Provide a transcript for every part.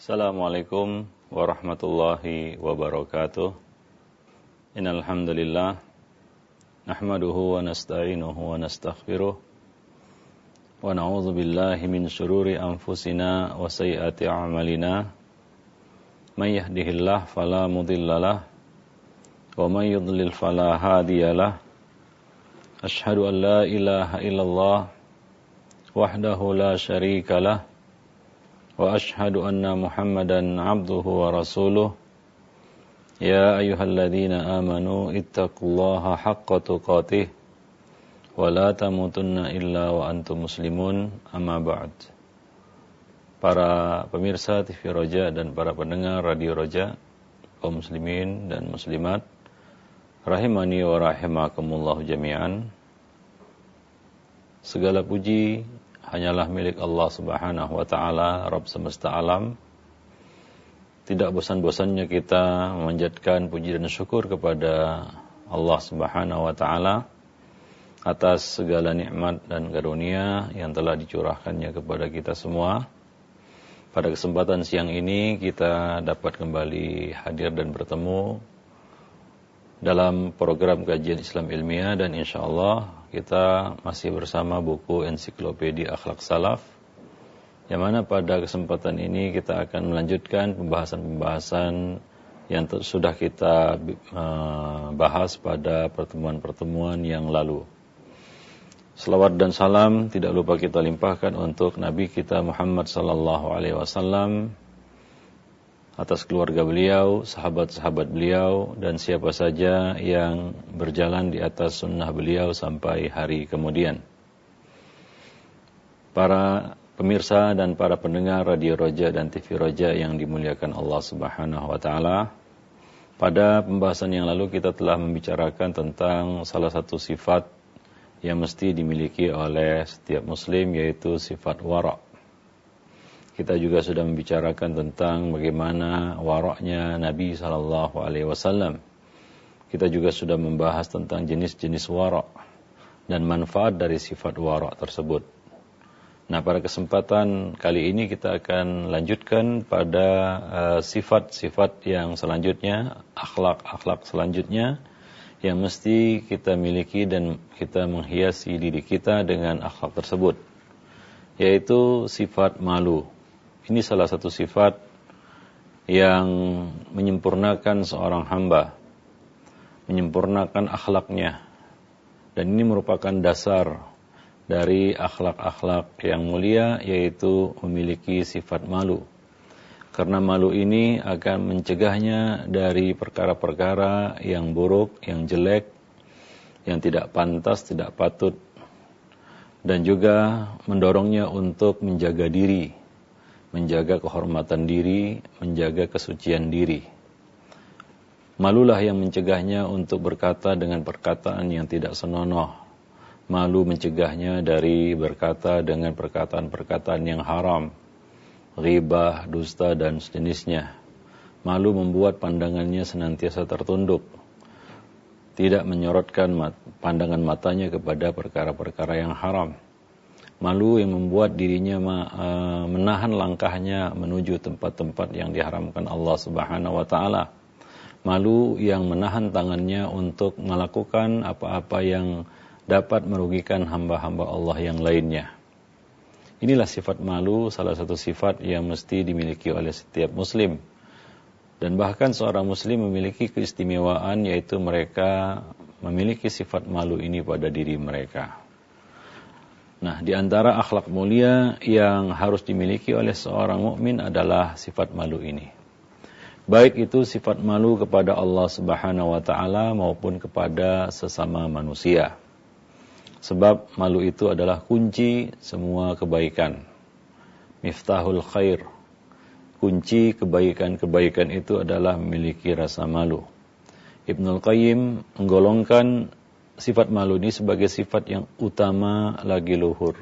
Assalamualaikum warahmatullahi wabarakatuh. Innal hamdalillah nahmaduhu wa nasta'inuhu wa nastaghfiruh wa na'udzu billahi min shururi anfusina wa sayyiati a'malina. May yahdihillahu fala mudhillalah wa may yudlil fala hadiyalah. Asyhadu an la ilaha illallah wahdahu la syarikalah wa ashhadu anna Muhammadan abduhu wa rasuluh. Ya ayyuhalladzina amanu ittaqullaha haqqa tuqatih wa la tamutunna illa wa antum muslimun. Amma ba'd. Para pemirsa TV Roja dan para pendengar Radio Roja, kaum muslimin dan muslimat, rahimani wa rahimakumullah jami'an. Segala puji hanyalah milik Allah Subhanahu wa ta'ala, Rabb semesta alam. Tidak bosan-bosannya kita memanjatkan puji dan syukur kepada Allah Subhanahu wa ta'ala atas segala nikmat dan karunia yang telah dicurahkannya kepada kita semua. Pada kesempatan siang ini kita dapat kembali hadir dan bertemu dalam program kajian Islam ilmiah, dan insyaallah kita masih bersama buku Ensiklopedia Akhlak Salaf, yang mana pada kesempatan ini kita akan melanjutkan pembahasan-pembahasan yang sudah kita bahas pada pertemuan-pertemuan yang lalu. Selawat dan salam tidak lupa kita limpahkan untuk Nabi kita Muhammad sallallahu alaihi wasallam, atas keluarga beliau, sahabat-sahabat beliau, dan siapa saja yang berjalan di atas sunnah beliau sampai hari kemudian. Para pemirsa dan para pendengar Radio Roja dan TV Roja yang dimuliakan Allah Subhanahu wa ta'ala, pada pembahasan yang lalu kita telah membicarakan tentang salah satu sifat yang mesti dimiliki oleh setiap muslim, yaitu sifat wara'. Kita juga sudah membicarakan tentang bagaimana waraknya Nabi SAW. Kita juga sudah membahas tentang jenis-jenis warak dan manfaat dari sifat warak tersebut. Nah, pada kesempatan kali ini kita akan lanjutkan pada sifat-sifat yang selanjutnya, akhlak-akhlak selanjutnya yang mesti kita miliki dan kita menghiasi diri kita dengan akhlak tersebut, yaitu sifat malu. Ini salah satu sifat yang menyempurnakan seorang hamba, menyempurnakan akhlaknya. Dan ini merupakan dasar dari akhlak-akhlak yang mulia, yaitu memiliki sifat malu. Karena malu ini akan mencegahnya dari perkara-perkara yang buruk, yang jelek, yang tidak pantas, tidak patut. Dan juga mendorongnya untuk menjaga diri, menjaga kehormatan diri, menjaga kesucian diri. Malulah yang mencegahnya untuk berkata dengan perkataan yang tidak senonoh. Malu mencegahnya dari berkata dengan perkataan-perkataan yang haram, ghibah, dusta, dan sejenisnya. Malu membuat pandangannya senantiasa tertunduk, tidak menyorotkan pandangan matanya kepada perkara-perkara yang haram. Malu yang membuat dirinya menahan langkahnya menuju tempat-tempat yang diharamkan Allah Subhanahu wa ta'ala. Malu yang menahan tangannya untuk melakukan apa-apa yang dapat merugikan hamba-hamba Allah yang lainnya. Inilah sifat malu, salah satu sifat yang mesti dimiliki oleh setiap muslim. Dan bahkan seorang muslim memiliki keistimewaan, yaitu mereka memiliki sifat malu ini pada diri mereka. Nah, di antara akhlak mulia yang harus dimiliki oleh seorang mukmin adalah sifat malu ini. Baik itu sifat malu kepada Allah Subhanahu wa ta'ala maupun kepada sesama manusia. Sebab malu itu adalah kunci semua kebaikan. Miftahul khair. Kunci kebaikan-kebaikan itu adalah memiliki rasa malu. Ibnul Qayyim menggolongkan sifat malu ini sebagai sifat yang utama lagi luhur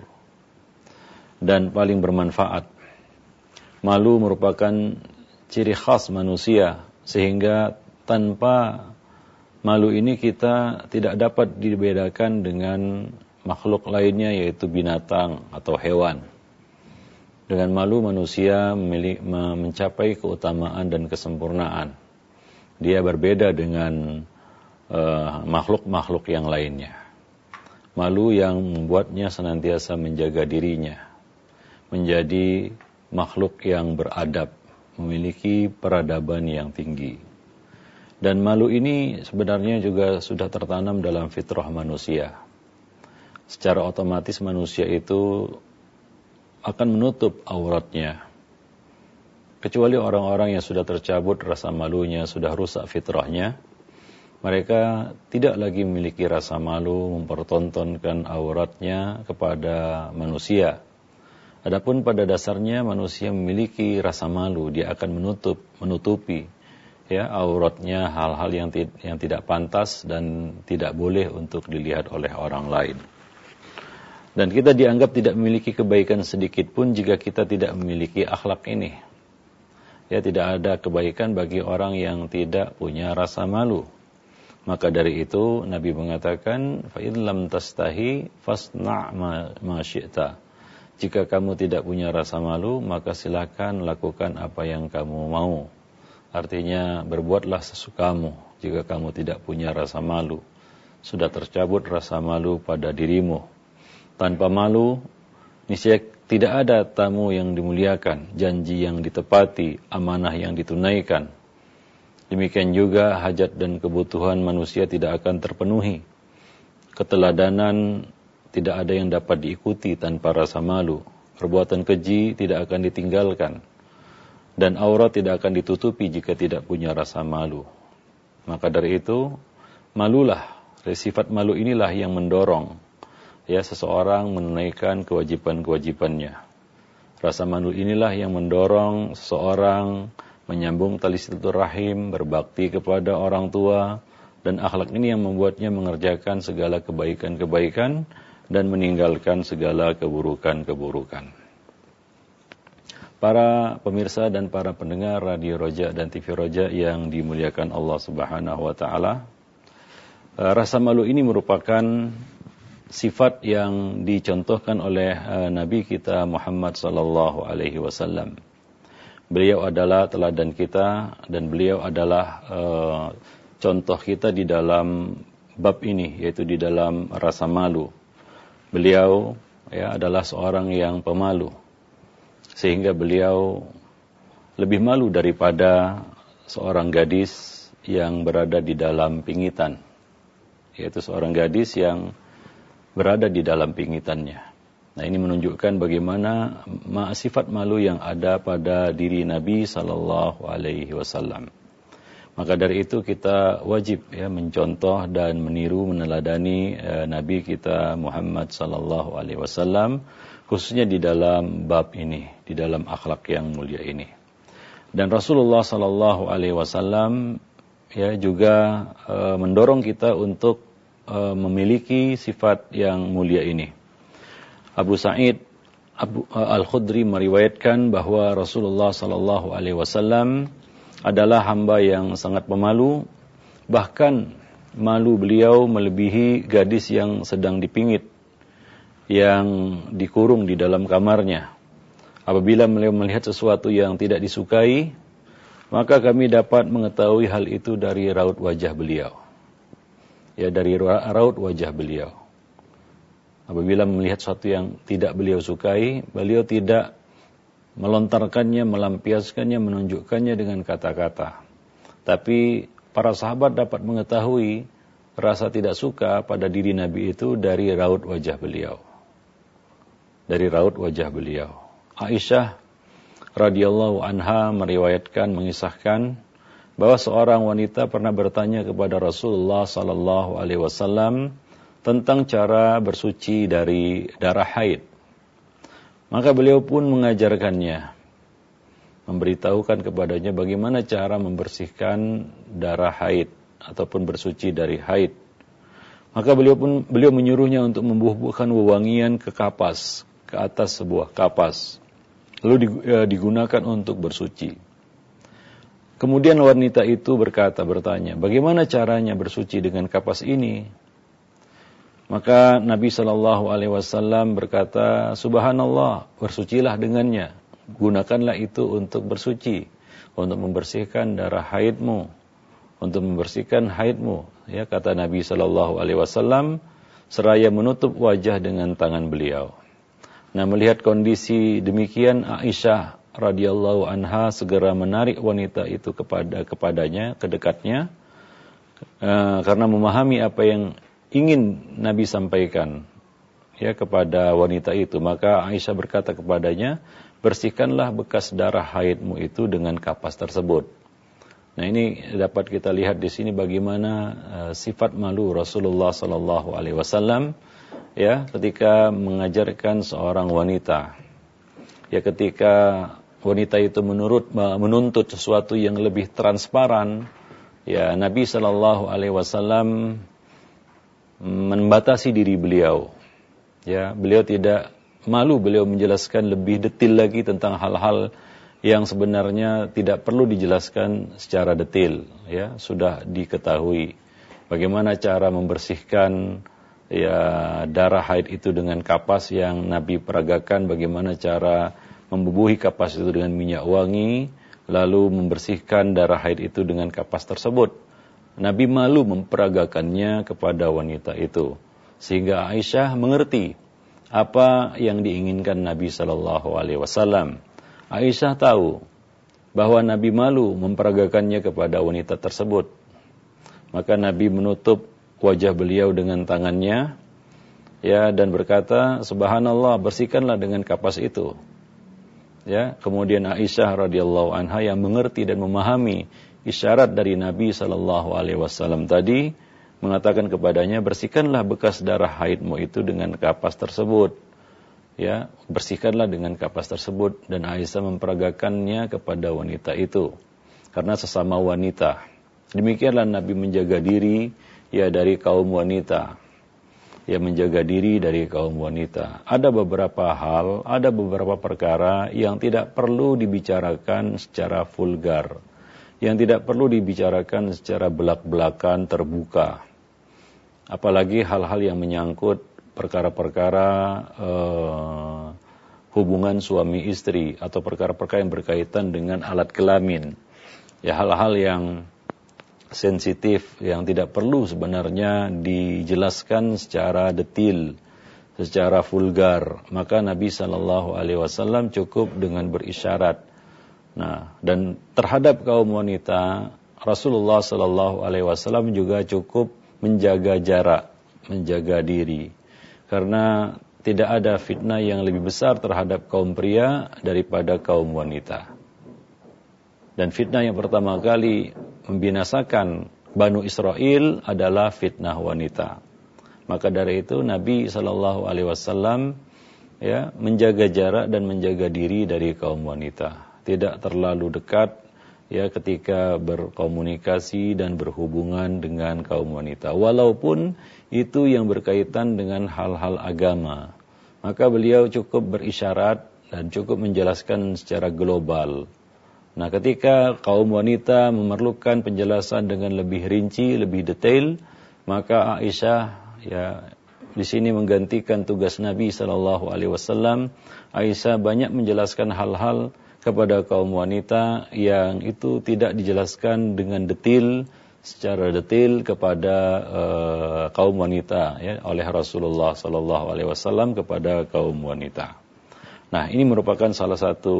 dan paling bermanfaat. Malu merupakan ciri khas manusia, sehingga tanpa malu ini kita tidak dapat dibedakan dengan makhluk lainnya, yaitu binatang atau hewan. Dengan malu manusia mencapai keutamaan dan kesempurnaan. Dia berbeda dengan makhluk-makhluk yang lainnya. Malu yang membuatnya senantiasa menjaga dirinya, menjadi makhluk yang beradab, memiliki peradaban yang tinggi. Dan malu ini sebenarnya juga sudah tertanam dalam fitrah manusia. Secara otomatis manusia itu akan menutup auratnya. Kecuali orang-orang yang sudah tercabut rasa malunya, sudah rusak fitrahnya, mereka tidak lagi memiliki rasa malu mempertontonkan auratnya kepada manusia. Adapun pada dasarnya manusia memiliki rasa malu, dia akan menutupi auratnya, hal-hal yang tidak pantas dan tidak boleh untuk dilihat oleh orang lain. Dan kita dianggap tidak memiliki kebaikan sedikit pun jika kita tidak memiliki akhlak ini. Ya, tidak ada kebaikan bagi orang yang tidak punya rasa malu. Maka dari itu Nabi mengatakan, fa in lam tastahi fasna' ma syi'ta. Jika kamu tidak punya rasa malu, maka silakan lakukan apa yang kamu mau. Artinya berbuatlah sesukamu jika kamu tidak punya rasa malu. Sudah tercabut rasa malu pada dirimu. Tanpa malu, niscaya tidak ada tamu yang dimuliakan, janji yang ditepati, amanah yang ditunaikan. Demikian juga hajat dan kebutuhan manusia tidak akan terpenuhi. Keteladanan tidak ada yang dapat diikuti tanpa rasa malu. Perbuatan keji tidak akan ditinggalkan. Dan aurat tidak akan ditutupi jika tidak punya rasa malu. Maka dari itu, malulah. Sifat malu inilah yang mendorong seseorang menunaikan kewajiban-kewajibannya. Rasa malu inilah yang mendorong seseorang menyambung tali silaturahim, berbakti kepada orang tua, dan akhlak ini yang membuatnya mengerjakan segala kebaikan-kebaikan dan meninggalkan segala keburukan-keburukan. Para pemirsa dan para pendengar Radio Roja dan TV Roja yang dimuliakan Allah Subhanahu wa taala, rasa malu ini merupakan sifat yang dicontohkan oleh Nabi kita Muhammad sallallahu alaihi wasallam. Beliau adalah teladan kita dan beliau adalah contoh kita di dalam bab ini, yaitu di dalam rasa malu. Beliau adalah seorang yang pemalu, sehingga beliau lebih malu daripada seorang gadis yang berada di dalam pingitan, yaitu seorang gadis yang berada di dalam pingitannya. Nah, ini menunjukkan bagaimana sifat malu yang ada pada diri Nabi sallallahu alaihi wasallam. Maka dari itu kita wajib mencontoh dan meniru meneladani Nabi kita Muhammad sallallahu alaihi wasallam, khususnya di dalam bab ini, di dalam akhlak yang mulia ini. Dan Rasulullah sallallahu alaihi wasallam juga mendorong kita untuk memiliki sifat yang mulia ini. Abu Sa'id Al-Khudri meriwayatkan bahwa Rasulullah sallallahu alaihi wasallam adalah hamba yang sangat pemalu, bahkan malu beliau melebihi gadis yang sedang dipingit, yang dikurung di dalam kamarnya. Apabila beliau melihat sesuatu yang tidak disukai, maka kami dapat mengetahui hal itu dari raut wajah beliau. Dari raut wajah beliau. Apabila melihat sesuatu yang tidak beliau sukai, beliau tidak melontarkannya, melampiaskannya, menunjukkannya dengan kata-kata. Tapi para sahabat dapat mengetahui rasa tidak suka pada diri Nabi itu dari raut wajah beliau. Dari raut wajah beliau. Aisyah radhiyallahu anha meriwayatkan, mengisahkan bahwa seorang wanita pernah bertanya kepada Rasulullah sallallahu alaihi wasallam tentang cara bersuci dari darah haid. Maka beliau pun mengajarkannya, memberitahukan kepadanya bagaimana cara membersihkan darah haid ataupun bersuci dari haid. Maka beliau menyuruhnya untuk membubuhkan wewangian ke kapas, ke atas sebuah kapas, lalu digunakan untuk bersuci. Kemudian wanita itu bertanya, bagaimana caranya bersuci dengan kapas ini? Maka Nabi sallallahu alaihi wasallam berkata, subhanallah, bersucilah dengannya. gunakanlah itu untuk bersuci, untuk membersihkan darah haidmu, untuk membersihkan haidmu. Ya, kata Nabi sallallahu alaihi wasallam seraya menutup wajah dengan tangan beliau. Nah, melihat kondisi demikian, Aisyah radhiyallahu anha segera menarik wanita itu kepadanya, ke dekatnya, karena memahami apa yang ingin Nabi sampaikan ya kepada wanita itu. Maka Aisyah berkata kepadanya, bersihkanlah bekas darah haidmu itu dengan kapas tersebut. Nah, ini dapat kita lihat di sini bagaimana sifat malu Rasulullah sallallahu alaihi wasallam ya ketika mengajarkan seorang wanita. Ya, ketika wanita itu menuntut sesuatu yang lebih transparan, ya Nabi sallallahu alaihi wasallam membatasi diri beliau. Ya, beliau tidak malu, beliau menjelaskan lebih detail lagi tentang hal-hal yang sebenarnya tidak perlu dijelaskan secara detail, ya, sudah diketahui. Bagaimana cara membersihkan ya darah haid itu dengan kapas yang Nabi peragakan, bagaimana cara membubuhi kapas itu dengan minyak wangi, lalu membersihkan darah haid itu dengan kapas tersebut. Nabi malu memperagakannya kepada wanita itu, sehingga Aisyah mengerti apa yang diinginkan Nabi sallallahu alaihi wasallam. Aisyah tahu bahwa Nabi malu memperagakannya kepada wanita tersebut. Maka Nabi menutup wajah beliau dengan tangannya, ya, dan berkata, "Subhanallah, bersihkanlah dengan kapas itu." Ya, kemudian Aisyah radhiyallahu anha yang mengerti dan memahami isyarat dari Nabi sallallahu alaihi wasallam tadi mengatakan kepadanya, "Bersihkanlah bekas darah haidmu itu dengan kapas tersebut." Ya, bersihkanlah dengan kapas tersebut, dan Aisyah memperagakannya kepada wanita itu karena sesama wanita. Demikianlah Nabi menjaga diri ya dari kaum wanita. Ya, menjaga diri dari kaum wanita. Ada beberapa hal, ada beberapa perkara yang tidak perlu dibicarakan secara vulgar, yang tidak perlu dibicarakan secara belak-belakan terbuka. Apalagi hal-hal yang menyangkut perkara-perkara hubungan suami istri atau perkara-perkara yang berkaitan dengan alat kelamin. Ya, hal-hal yang sensitif yang tidak perlu sebenarnya dijelaskan secara detail, secara vulgar. Maka Nabi sallallahu alaihi wasallam cukup dengan berisyarat. Nah, dan terhadap kaum wanita, Rasulullah sallallahu alaihi wasallam juga cukup menjaga jarak, menjaga diri. Karena tidak ada fitnah yang lebih besar terhadap kaum pria daripada kaum wanita. Dan fitnah yang pertama kali membinasakan Banu Israel adalah fitnah wanita. Maka dari itu Nabi sallallahu alaihi wasallam ya menjaga jarak dan menjaga diri dari kaum wanita. Tidak terlalu dekat ya ketika berkomunikasi dan berhubungan dengan kaum wanita, walaupun itu yang berkaitan dengan hal-hal agama. Maka beliau cukup berisyarat dan cukup menjelaskan secara global. Nah, ketika kaum wanita memerlukan penjelasan dengan lebih rinci, lebih detail, maka Aisyah ya di sini menggantikan tugas Nabi sallallahu alaihi wasallam. Aisyah banyak menjelaskan hal-hal kepada kaum wanita yang itu tidak dijelaskan dengan detail, secara detail kepada kaum wanita ya oleh Rasulullah sallallahu alaihi wasallam kepada kaum wanita. Nah, ini merupakan salah satu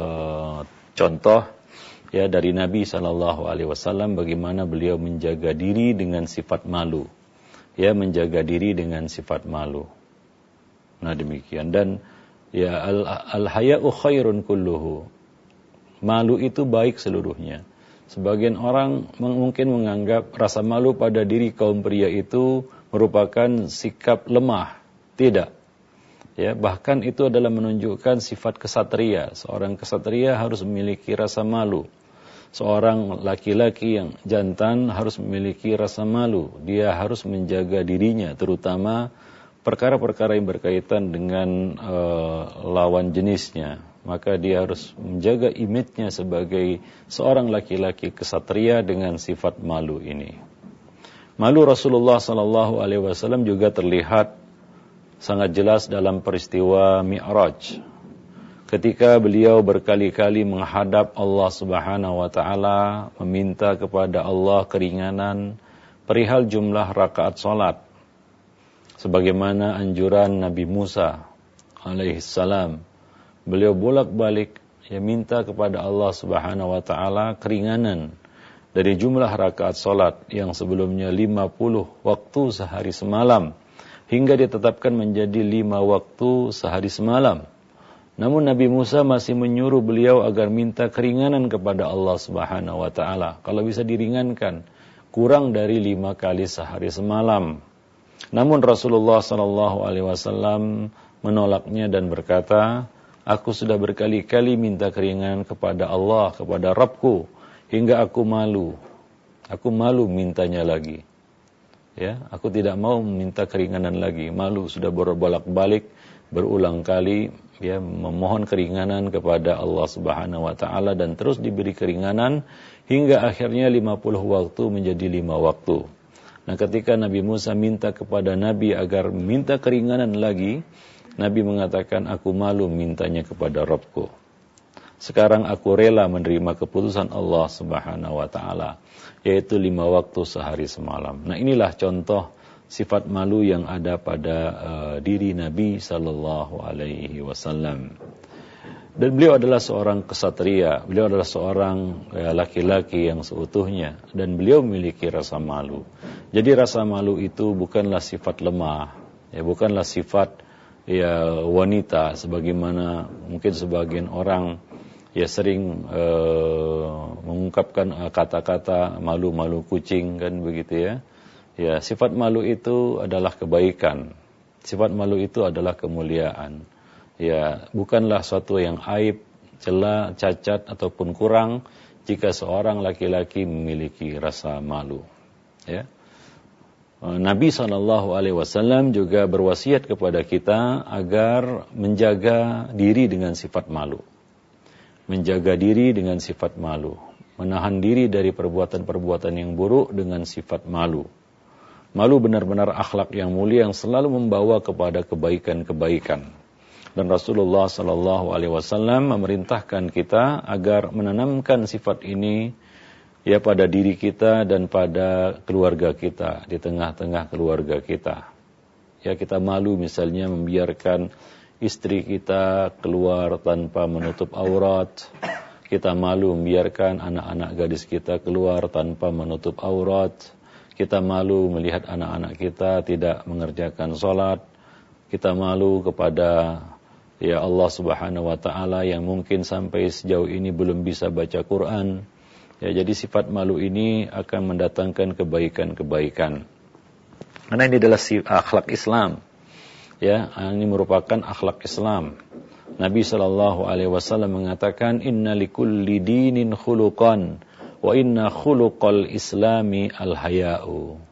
contoh ya dari Nabi sallallahu alaihi wasallam bagaimana beliau menjaga diri dengan sifat malu. Ya, menjaga diri dengan sifat malu. Nah, demikian. Dan ya al-haya'u khairun kulluhu. Malu itu baik seluruhnya. Sebagian orang mungkin menganggap rasa malu pada diri kaum pria itu merupakan sikap lemah. Tidak. Ya, bahkan itu adalah menunjukkan sifat kesatria. Seorang kesatria harus memiliki rasa malu. Seorang laki-laki yang jantan harus memiliki rasa malu. Dia harus menjaga dirinya, terutama perkara-perkara yang berkaitan dengan lawan jenisnya. Maka dia harus menjaga image-nya sebagai seorang laki-laki kesatria dengan sifat malu ini. Malu Rasulullah sallallahu alaihi wasallam juga terlihat sangat jelas dalam peristiwa Mi'raj. ketika beliau berkali-kali menghadap Allah Subhanahu wa taala meminta kepada Allah keringanan perihal jumlah rakaat salat sebagaimana anjuran Nabi Musa alaihissalam. Beliau bolak-balik minta kepada Allah Subhanahu wa taala keringanan dari jumlah rakaat salat yang sebelumnya 50 waktu sehari semalam hingga ditetapkan menjadi 5 waktu sehari semalam. Namun Nabi Musa masih menyuruh beliau agar minta keringanan kepada Allah Subhanahu wa taala. Kalau bisa diringankan, kurang dari 5 kali sehari semalam. Namun Rasulullah sallallahu alaihi wasallam menolaknya dan berkata, "Aku sudah berkali-kali minta keringanan kepada Allah, kepada Rabbku, hingga aku malu. Aku malu mintanya lagi. Ya, aku tidak mau minta keringanan lagi. Malu, sudah berbolak-balik berulang kali ya memohon keringanan kepada Allah Subhanahu wa taala dan terus diberi keringanan hingga akhirnya 50 waktu menjadi 5 waktu. Nah, ketika Nabi Musa minta kepada Nabi agar minta keringanan lagi, Nabi mengatakan, "Aku malu mintanya kepada Rabbku. Sekarang aku rela menerima keputusan Allah Subhanahu wa taala, yaitu 5 waktu sehari semalam." Nah, inilah contoh sifat malu yang ada pada diri Nabi sallallahu alaihi wasallam. Dan beliau adalah seorang kesatria, beliau adalah seorang laki-laki yang seutuhnya dan beliau memiliki rasa malu. Jadi rasa malu itu bukanlah sifat lemah, ya bukanlah sifat ya wanita sebagaimana mungkin sebagian orang ya sering mengungkapkan kata-kata malu-malu kucing kan begitu ya. Ya, sifat malu itu adalah kebaikan. Sifat malu itu adalah kemuliaan. Ya, bukanlah suatu yang aib, cela, cacat ataupun kurang jika seorang laki-laki memiliki rasa malu. Ya. Nabi SAW juga berwasiat kepada kita agar menjaga diri dengan sifat malu. Menjaga diri dengan sifat malu. Menahan diri dari perbuatan-perbuatan yang buruk dengan sifat malu. Malu benar-benar akhlak yang mulia yang selalu membawa kepada kebaikan-kebaikan. Dan Rasulullah SAW memerintahkan kita agar menanamkan sifat ini ya pada diri kita dan pada keluarga kita, di tengah-tengah keluarga kita. Ya, kita malu misalnya membiarkan istri kita keluar tanpa menutup aurat. Kita malu membiarkan anak-anak gadis kita keluar tanpa menutup aurat. Kita malu melihat anak-anak kita tidak mengerjakan sholat. Kita malu kepada ya Allah Subhanahu wa taala yang mungkin sampai sejauh ini belum bisa baca Quran. Ya, jadi sifat malu ini akan mendatangkan kebaikan-kebaikan. Karena ini adalah akhlak Islam. Ya, ini merupakan akhlak Islam. Nabi sallallahu alaihi wasallam mengatakan, "Inna likulli dinin khuluqan wa inna khuluqal islami al-haya'u."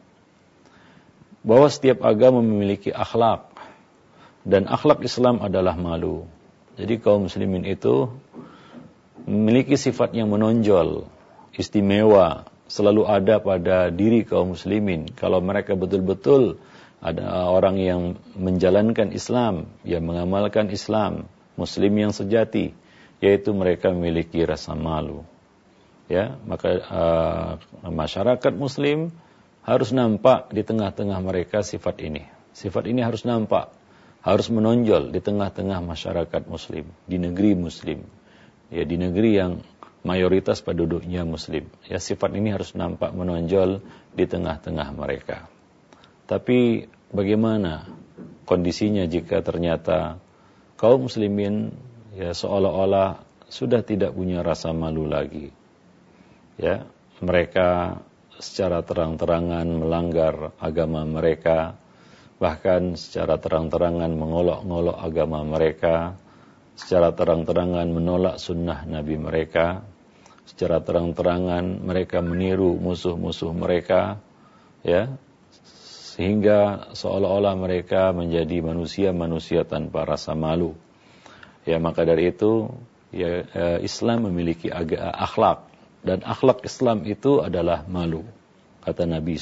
Bahwa setiap agama memiliki akhlak dan akhlak Islam adalah malu. Jadi kaum muslimin itu memiliki sifat yang menonjol, istimewa, selalu ada pada diri kaum muslimin. Kalau mereka betul-betul ada orang yang menjalankan Islam, yang mengamalkan Islam, muslim yang sejati, yaitu mereka memiliki rasa malu. Ya, maka masyarakat muslim harus nampak di tengah-tengah mereka sifat ini. Sifat ini harus nampak, harus menonjol di tengah-tengah masyarakat muslim, di negeri muslim. Ya, di negeri yang mayoritas penduduknya muslim. Ya, sifat ini harus nampak menonjol di tengah-tengah mereka. Tapi bagaimana kondisinya jika ternyata kaum muslimin ya seolah-olah sudah tidak punya rasa malu lagi? Ya, mereka secara terang-terangan melanggar agama mereka, bahkan secara terang-terangan mengolok-ngolok agama mereka, secara terang-terangan menolak sunnah Nabi mereka, secara terang-terangan mereka meniru musuh-musuh mereka, ya, sehingga seolah-olah mereka menjadi manusia-manusia tanpa rasa malu. Ya, maka dari itu ya, Islam memiliki akhlak. Dan akhlak Islam itu adalah malu, kata Nabi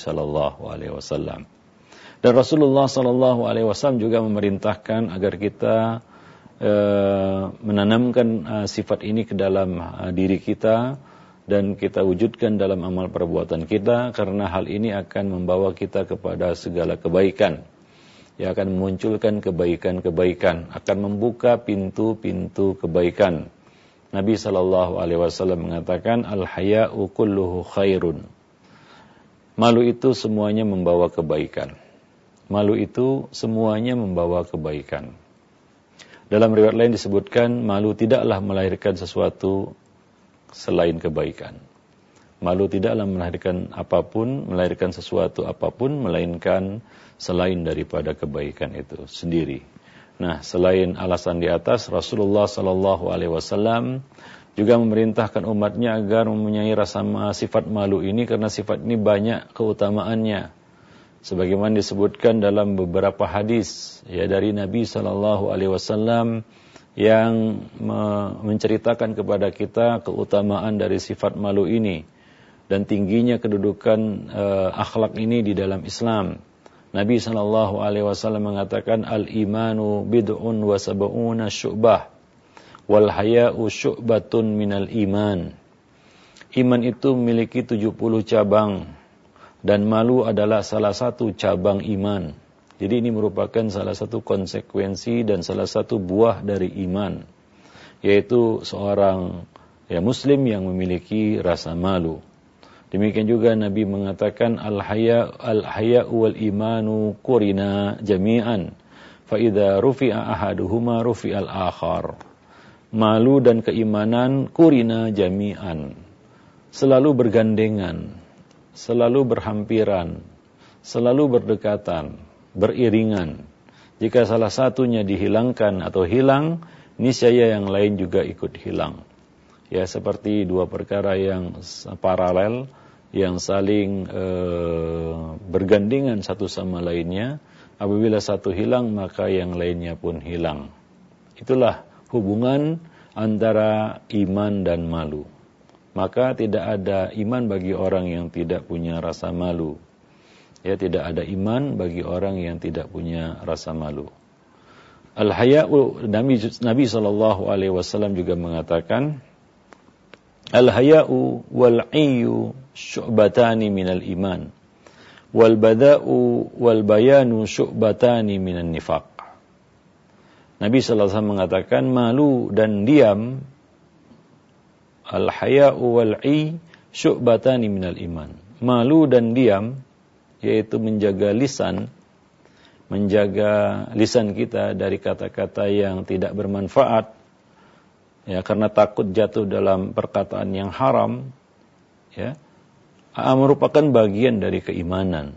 SAW. Dan Rasulullah SAW juga memerintahkan agar kita menanamkan sifat ini ke dalam diri kita dan kita wujudkan dalam amal perbuatan kita, karena hal ini akan membawa kita kepada segala kebaikan. Ya, akan memunculkan kebaikan-kebaikan, akan membuka pintu-pintu kebaikan. Nabi SAW mengatakan, al-haya'u kulluhu khairun. Malu itu semuanya membawa kebaikan. Malu itu semuanya membawa kebaikan. Dalam riwayat lain disebutkan, malu tidaklah melahirkan sesuatu selain kebaikan. Malu tidaklah melahirkan sesuatu apapun, melainkan selain daripada kebaikan itu sendiri. Nah, selain alasan di atas, Rasulullah SAW juga memerintahkan umatnya agar mempunyai rasa sifat malu ini, karena sifat ini banyak keutamaannya. Sebagaimana disebutkan dalam beberapa hadis ya dari Nabi SAW yang menceritakan kepada kita keutamaan dari sifat malu ini dan tingginya kedudukan akhlak ini di dalam Islam. Nabi SAW mengatakan, al-imanu bid'un wa sab'una syu'bah wal haya'u syu'batun minal iman. Iman itu memiliki 70 cabang dan malu adalah salah satu cabang iman. Jadi ini merupakan salah satu konsekuensi dan salah satu buah dari iman, yaitu seorang muslim yang memiliki rasa malu. Demikian juga Nabi mengatakan, al-haya'u wal imanu qurina jami'an fa idza rufi'a ahaduhuma rufi'al akhar. Malu dan keimanan qurina jami'an, selalu bergandengan, selalu berhampiran, selalu berdekatan, beriringan. Jika salah satunya dihilangkan atau hilang, niscaya yang lain juga ikut hilang. Ya, seperti dua perkara yang paralel, yang saling bergandengan satu sama lainnya. Apabila satu hilang, maka yang lainnya pun hilang. Itulah hubungan antara iman dan malu. Maka tidak ada iman bagi orang yang tidak punya rasa malu. Ya, tidak ada iman bagi orang yang tidak punya rasa malu. Al-haya'u, Nabi SAW juga mengatakan, al-haya'u wal-'iyyu syu'batani minal iman, wal-bada'u wal-bayanu syu'batani minan nifaq. Nabi SAW mengatakan, malu dan diam, al-haya'u wal-'iyyu syu'batani minal iman. Malu dan diam, yaitu menjaga lisan kita dari kata-kata yang tidak bermanfaat, ya, karena takut jatuh dalam perkataan yang haram, ya, merupakan bagian dari keimanan.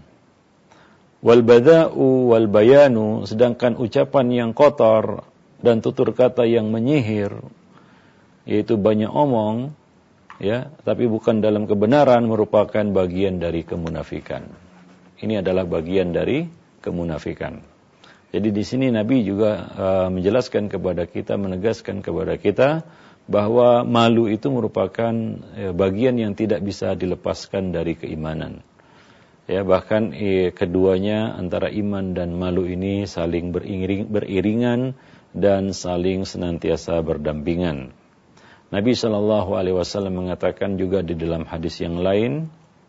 Wal bada'u wal bayanu, sedangkan ucapan yang kotor dan tutur kata yang menyihir, yaitu banyak omong, ya, tapi bukan dalam kebenaran, merupakan bagian dari kemunafikan. Ini adalah bagian dari kemunafikan. Jadi di sini Nabi juga menjelaskan kepada kita, menegaskan kepada kita bahwa malu itu merupakan bagian yang tidak bisa dilepaskan dari keimanan. Ya, bahkan keduanya antara iman dan malu ini saling beriringan dan saling senantiasa berdampingan. Nabi SAW mengatakan juga di dalam hadis yang lain,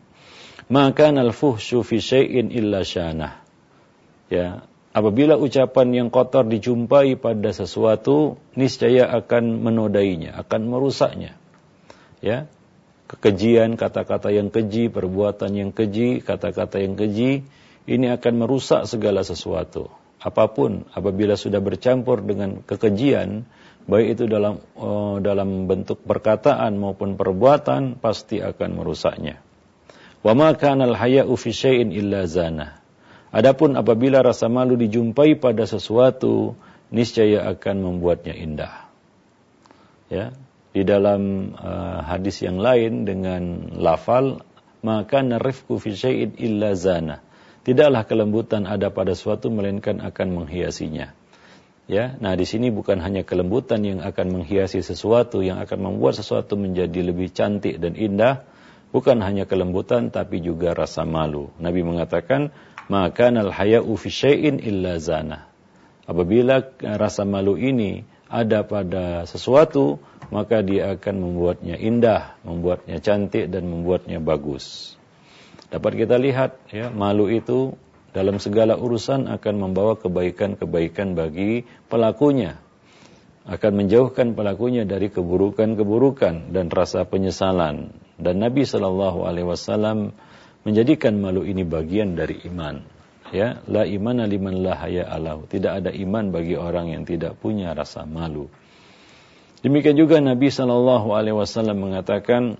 maka al-fuhsyu fi syai'in illa syanah. Ya, apabila ucapan yang kotor dijumpai pada sesuatu, niscaya akan menodainya, akan merusaknya. Ya, kekejian, kata-kata yang keji, perbuatan yang keji, kata-kata yang keji, ini akan merusak segala sesuatu. Apapun, apabila sudah bercampur dengan kekejian, baik itu dalam bentuk perkataan maupun perbuatan, pasti akan merusaknya. Wa ma kana al-haya'u fi syai'in illa zanah. Adapun apabila rasa malu dijumpai pada sesuatu, niscaya akan membuatnya indah. Ya, di dalam hadis yang lain dengan lafal, maka narifku fi syai'in illa zanah. Tidaklah kelembutan ada pada sesuatu melainkan akan menghiasinya. Ya, nah di sini bukan hanya kelembutan yang akan menghiasi sesuatu, yang akan membuat sesuatu menjadi lebih cantik dan indah. Bukan hanya kelembutan, tapi juga rasa malu. Nabi mengatakan, maka al-haya'u fi syai'in illa zanah. Apabila rasa malu ini ada pada sesuatu, maka dia akan membuatnya indah, membuatnya cantik, dan membuatnya bagus. Dapat kita lihat, ya, malu itu dalam segala urusan akan membawa kebaikan-kebaikan bagi pelakunya, akan menjauhkan pelakunya dari keburukan-keburukan dan rasa penyesalan. Dan Nabi SAW menjadikan malu ini bagian dari iman. Ya, la imana liman la haya alahu. Tidak ada iman bagi orang yang tidak punya rasa malu. Demikian juga Nabi SAW mengatakan,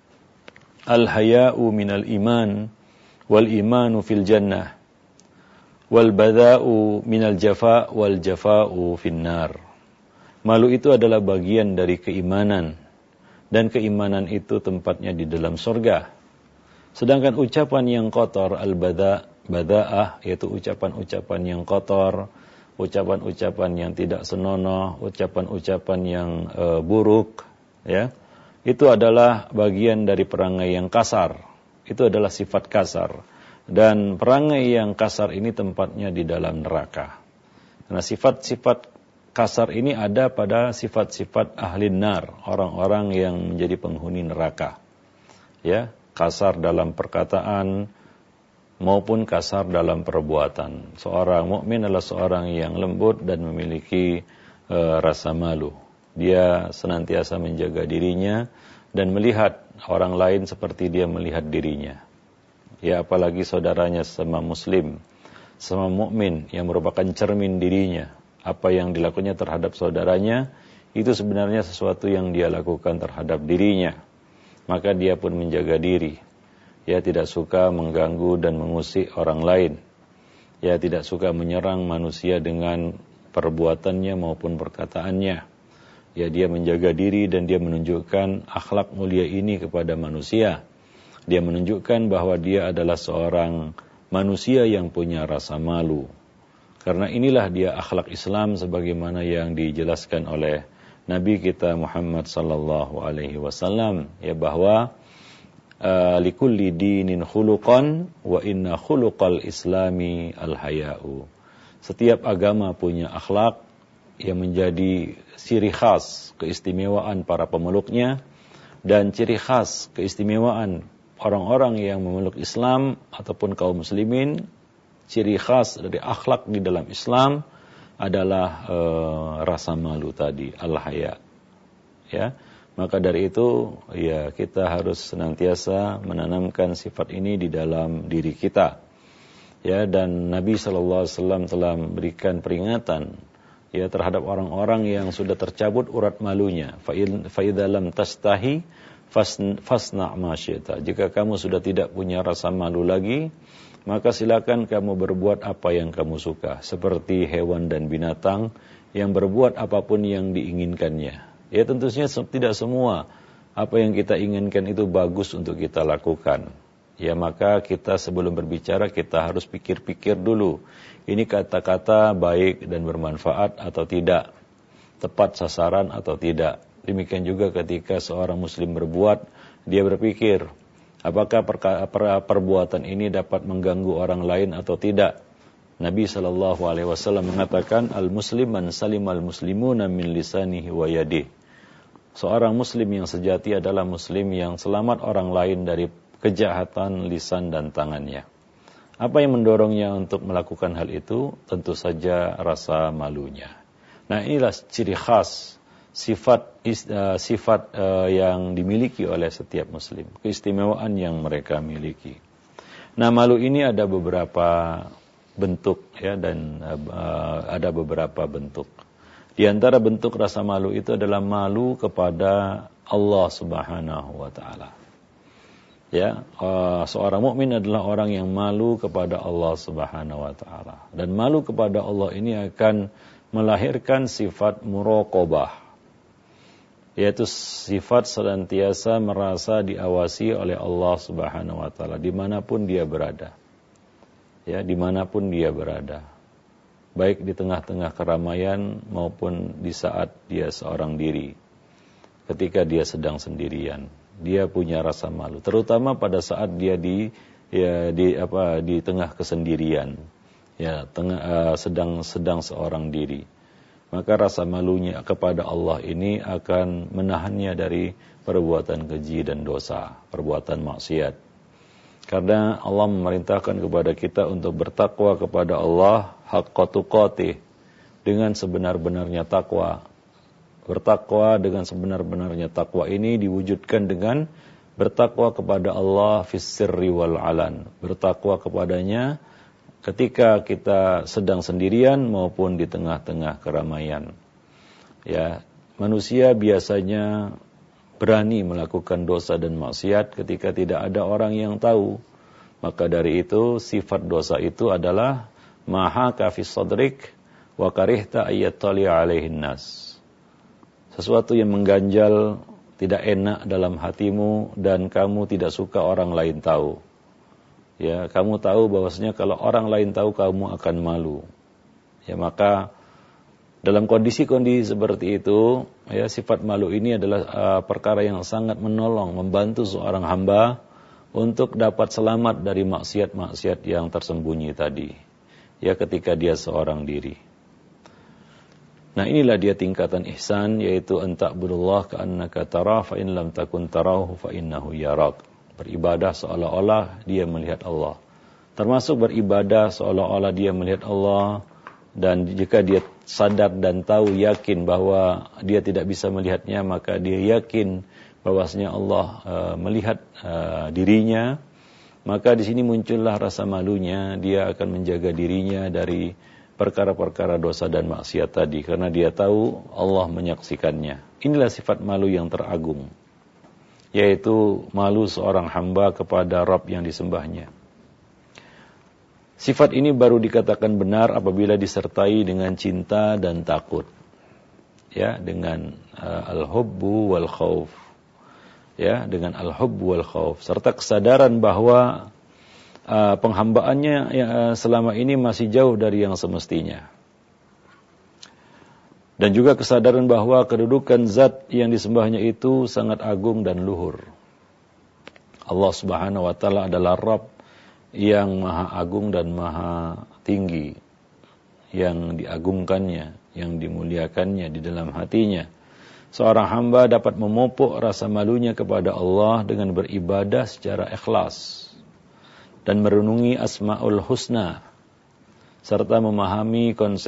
al-haya'u minal iman, wal imanu fil jannah, wal bada'u minal jafa, wal jafa'u finnar. Malu itu adalah bagian dari keimanan, dan keimanan itu tempatnya di dalam surga. Sedangkan ucapan yang kotor, al-bada'ah, yaitu ucapan-ucapan yang kotor, ucapan-ucapan yang tidak senonoh, ucapan-ucapan yang buruk, ya, itu adalah bagian dari perangai yang kasar. Itu adalah sifat kasar. Dan perangai yang kasar ini tempatnya di dalam neraka. Karena sifat-sifat kasar ini ada pada sifat-sifat ahli nar, orang-orang yang menjadi penghuni neraka. Ya, kasar dalam perkataan maupun kasar dalam perbuatan. Seorang mukmin adalah seorang yang lembut dan memiliki rasa malu. Dia senantiasa menjaga dirinya dan melihat orang lain seperti dia melihat dirinya. Ya, apalagi saudaranya sesama muslim, sesama mukmin yang merupakan cermin dirinya. Apa yang dilakukannya terhadap saudaranya itu sebenarnya sesuatu yang dia lakukan terhadap dirinya. Maka dia pun menjaga diri. Ya, tidak suka mengganggu dan mengusik orang lain. Ya, tidak suka menyerang manusia dengan perbuatannya maupun perkataannya. Ya, dia menjaga diri dan dia menunjukkan akhlak mulia ini kepada manusia. Dia menunjukkan bahwa dia adalah seorang manusia yang punya rasa malu. Karena inilah dia akhlak Islam sebagaimana yang dijelaskan oleh Nabi kita Muhammad sallallahu alaihi wasallam, ya, bahwa likulli dinin khuluqan wa inna khuluqal islami al-haya'u. Setiap agama punya akhlak yang menjadi ciri khas keistimewaan para pemeluknya, dan ciri khas keistimewaan orang-orang yang memeluk Islam ataupun kaum muslimin. Ciri khas dari akhlak di dalam Islam adalah rasa malu tadi, al-haya. Ya, maka dari itu, ya, kita harus senantiasa menanamkan sifat ini di dalam diri kita. Ya, dan Nabi SAW telah memberikan peringatan, ya, terhadap orang-orang yang sudah tercabut urat malunya. Fa idza lam tastahi fasna' ma syi'ta. Jika kamu sudah tidak punya rasa malu lagi, maka silakan kamu berbuat apa yang kamu suka, seperti hewan dan binatang yang berbuat apapun yang diinginkannya. Ya, tentunya tidak semua apa yang kita inginkan itu bagus untuk kita lakukan. Ya, maka kita sebelum berbicara kita harus pikir-pikir dulu, ini kata-kata baik dan bermanfaat atau tidak, tepat sasaran atau tidak. Demikian juga ketika seorang muslim berbuat, dia berpikir, apakah perbuatan ini dapat mengganggu orang lain atau tidak? Nabi SAW mengatakan, al-muslim man salimal muslimuna min lisanihi wa yadihi. Seorang muslim yang sejati adalah muslim yang selamat orang lain dari kejahatan lisan dan tangannya. Apa yang mendorongnya untuk melakukan hal itu? Tentu saja rasa malunya. Nah, inilah ciri khas sifat yang dimiliki oleh setiap muslim, keistimewaan yang mereka miliki. Nah, malu ini ada beberapa bentuk, ya, dan ada beberapa bentuk. Di antara bentuk rasa malu itu adalah malu kepada Allah Subhanahu wa taala. Ya, seorang mukmin adalah orang yang malu kepada Allah Subhanahu wa taala. Dan malu kepada Allah ini akan melahirkan sifat muraqabah, yaitu sifat senantiasa merasa diawasi oleh Allah Subhanahu wa taala dimanapun dia berada. Ya, dimanapun dia berada. Baik di tengah-tengah keramaian maupun di saat dia seorang diri. Ketika dia sedang sendirian, dia punya rasa malu, terutama pada saat dia di tengah kesendirian. Ya, sedang seorang diri. maka rasa malunya kepada Allah ini akan menahannya dari perbuatan keji dan dosa, perbuatan maksiat. Karena Allah memerintahkan kepada kita untuk bertakwa kepada Allah haqqa tuqatih, dengan sebenar-benarnya takwa. Bertakwa dengan sebenar-benarnya takwa ini diwujudkan dengan bertakwa kepada Allah fis sirri wal alan. Bertakwa kepadanya ketika kita sedang sendirian maupun di tengah-tengah keramaian. Ya, manusia biasanya berani melakukan dosa dan maksiat ketika tidak ada orang yang tahu. Maka dari itu sifat dosa itu adalah maha kafis sadrik wa karihta ayyatali alaihin nas. Sesuatu yang mengganjal, tidak enak dalam hatimu dan kamu tidak suka orang lain tahu. Ya, kamu tahu bahwasanya kalau orang lain tahu kamu akan malu. Ya, maka dalam kondisi-kondisi seperti itu, ya, sifat malu ini adalah perkara yang sangat menolong, membantu seorang hamba untuk dapat selamat dari maksiat-maksiat yang tersembunyi tadi. Ya, ketika dia seorang diri. Nah, inilah dia tingkatan ihsan, yaitu anta'budullah ka'annaka tarah fa in lam takun tarahu fa innahu yarak. Beribadah seolah-olah dia melihat Allah. Termasuk beribadah seolah-olah dia melihat Allah, dan jika dia sadar dan tahu yakin bahwa dia tidak bisa melihatnya, maka dia yakin bahwasanya Allah melihat dirinya, maka di sini muncullah rasa malunya. Dia akan menjaga dirinya dari perkara-perkara dosa dan maksiat tadi, karena dia tahu Allah menyaksikannya. Inilah sifat malu yang teragung, yaitu malu seorang hamba kepada Rabb yang disembahnya. Sifat ini baru dikatakan benar apabila disertai dengan cinta dan takut. Ya, dengan al-hubbu wal khauf. Ya, dengan al-hubbu wal khauf, serta kesadaran bahwa penghambaannya selama ini masih jauh dari yang semestinya. Dan juga kesadaran bahwa kedudukan zat yang disembahnya itu sangat agung dan luhur. Allah Subhanahu wa taala adalah Rabb yang maha agung dan maha tinggi, yang diagungkannya, yang dimuliakannya di dalam hatinya. Seorang hamba dapat memupuk rasa malunya kepada Allah dengan beribadah secara ikhlas dan merenungi Asmaul Husna, serta memahami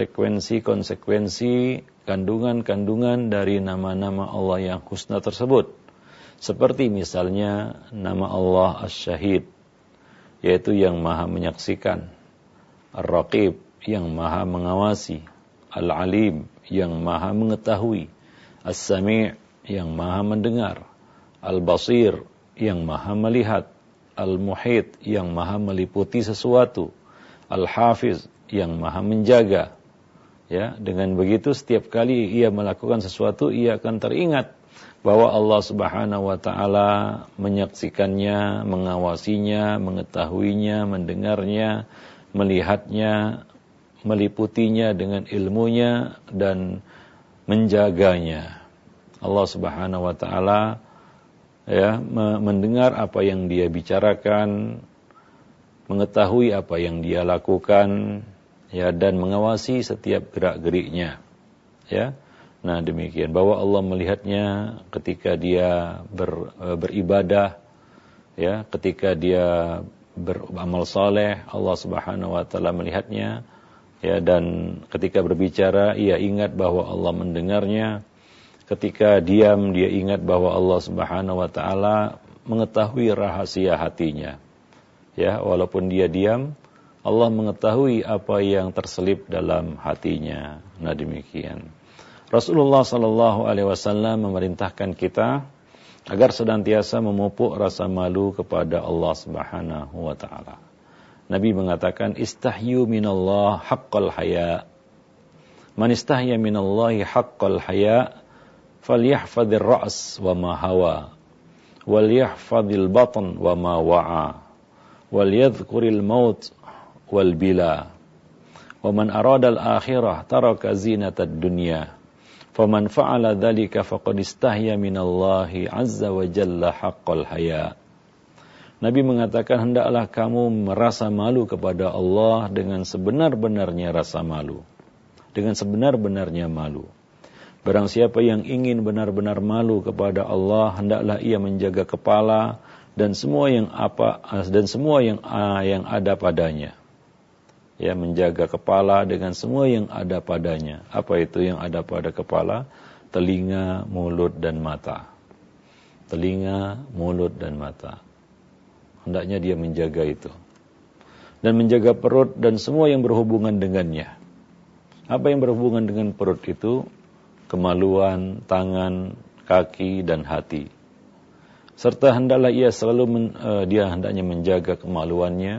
konsekuensi-konsekuensi kandungan-kandungan dari nama-nama Allah yang husna tersebut. Seperti misalnya nama Allah Asy-Syahid, yaitu yang maha menyaksikan, Ar-Raqib, yang maha mengawasi, Al-Alim, yang maha mengetahui, As-Sami', yang maha mendengar, Al-Basir, yang maha melihat, Al-Muhit, yang maha meliputi sesuatu, Al-Hafiz, yang maha menjaga. Ya, dengan begitu setiap kali ia melakukan sesuatu, ia akan teringat bahwa Allah Subhanahu wa taala menyaksikannya, mengawasinya, mengetahuinya, mendengarnya, melihatnya, meliputinya dengan ilmunya dan menjaganya. Allah Subhanahu wa taala ya, mendengar apa yang dia bicarakan, mengetahui apa yang dia lakukan, ya, dan mengawasi setiap gerak-geriknya. Ya, nah demikian, bahwa Allah melihatnya ketika dia beribadah, ya, ketika dia beramal saleh, Allah Subhanahu wa taala melihatnya, ya, dan ketika berbicara ia ingat bahwa Allah mendengarnya. Ketika diam, dia ingat bahwa Allah Subhanahu wa taala mengetahui rahasia hatinya. Ya, walaupun dia diam, Allah mengetahui apa yang terselip dalam hatinya. Nah, demikian. Rasulullah sallallahu alaihi wasallam memerintahkan kita agar senantiasa memupuk rasa malu kepada Allah Subhanahu wa taala. Nabi mengatakan, "Istahyu minallah haqqal haya." Man istahya minallahi haqqal haya falyahfadhir ra's wa ma hawa wal yahfadhil batn wa ma wa'a wal yadhkuril maut wal bila wa man arada al akhirah taraka zinatad dunya faman fa'ala dhalika faqad istahya minallahi azza wa jalla haqqal haya. Nabi mengatakan, hendaklah kamu merasa malu kepada Allah dengan sebenar-benarnya rasa malu. dengan sebenar-benarnya malu. Barang siapa yang ingin benar-benar malu kepada Allah, hendaklah ia menjaga kepala dan semua yang ada padanya. Ya, menjaga kepala dengan semua yang ada padanya. Apa itu yang ada pada kepala? Telinga, mulut, dan mata. Telinga, mulut, dan mata. Hendaknya dia menjaga itu. Dan menjaga perut dan semua yang berhubungan dengannya. Apa yang berhubungan dengan perut itu? Kemaluan, tangan, kaki, dan hati. Serta hendaklah ia dia hendaknya menjaga kemaluannya,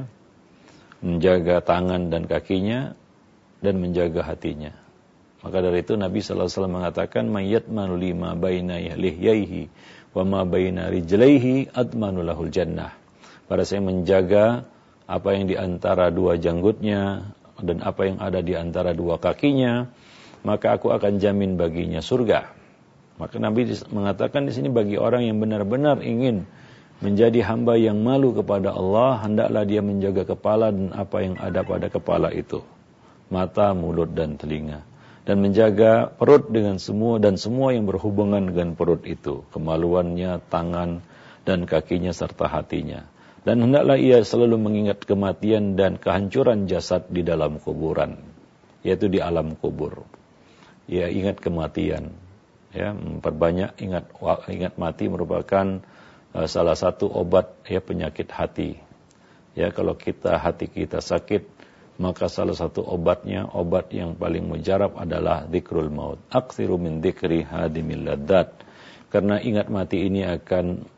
menjaga tangan dan kakinya, dan menjaga hatinya. Maka dari itu Nabi SAW mengatakan, "Mayyatmanu lima baina lihyaihi wa ma baina rijlaihi admanu lahul jannah." Pada saya menjaga apa yang di antara dua janggutnya dan apa yang ada di antara dua kakinya, maka aku akan jamin baginya surga. Maka Nabi mengatakan di sini bagi orang yang benar-benar ingin menjadi hamba yang malu kepada Allah, hendaklah dia menjaga kepala dan apa yang ada pada kepala itu. Mata, mulut, dan telinga. Dan menjaga perut dengan semua yang berhubungan dengan perut itu. Kemaluannya, tangan, dan kakinya serta hatinya. Dan hendaklah ia selalu mengingat kematian dan kehancuran jasad di dalam kuburan, yaitu di alam kubur. Ya, ingat kematian. Ya, memperbanyak ingat mati merupakan salah satu obat ya penyakit hati. Ya, kalau hati kita sakit, maka salah satu obat yang paling mujarab adalah dzikrul maut. Aktsiru min dzikri hadimil ladzat. Karena ingat mati ini akan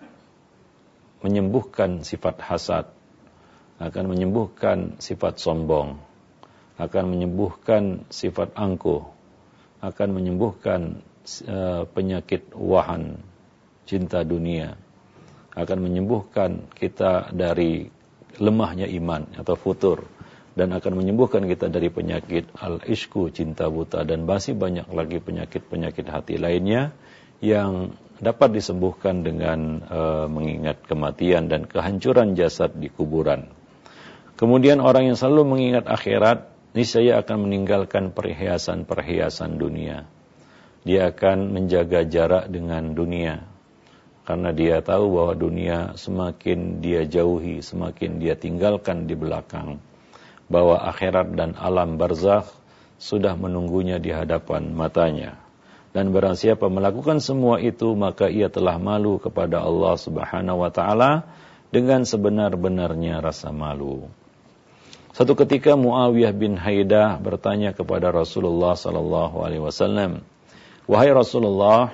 menyembuhkan sifat hasad, akan menyembuhkan sifat sombong, akan menyembuhkan sifat angkuh, akan menyembuhkan penyakit wahan, cinta dunia, akan menyembuhkan kita dari lemahnya iman atau futur, dan akan menyembuhkan kita dari penyakit al-ishku, cinta buta, dan masih banyak lagi penyakit-penyakit hati lainnya yang dapat disembuhkan dengan mengingat kematian dan kehancuran jasad di kuburan. Kemudian orang yang selalu mengingat akhirat, niscaya akan meninggalkan perhiasan-perhiasan dunia. Dia akan menjaga jarak dengan dunia. Karena dia tahu bahwa dunia semakin dia jauhi, semakin dia tinggalkan di belakang. Bahwa akhirat dan alam barzakh sudah menunggunya di hadapan matanya. Dan barang siapa melakukan semua itu, maka ia telah malu kepada Allah Subhanahu wa ta'ala dengan sebenar-benarnya rasa malu. Satu ketika Muawiyah bin Haidah bertanya kepada Rasulullah sallallahu alaihi wasallam, "Wahai Rasulullah,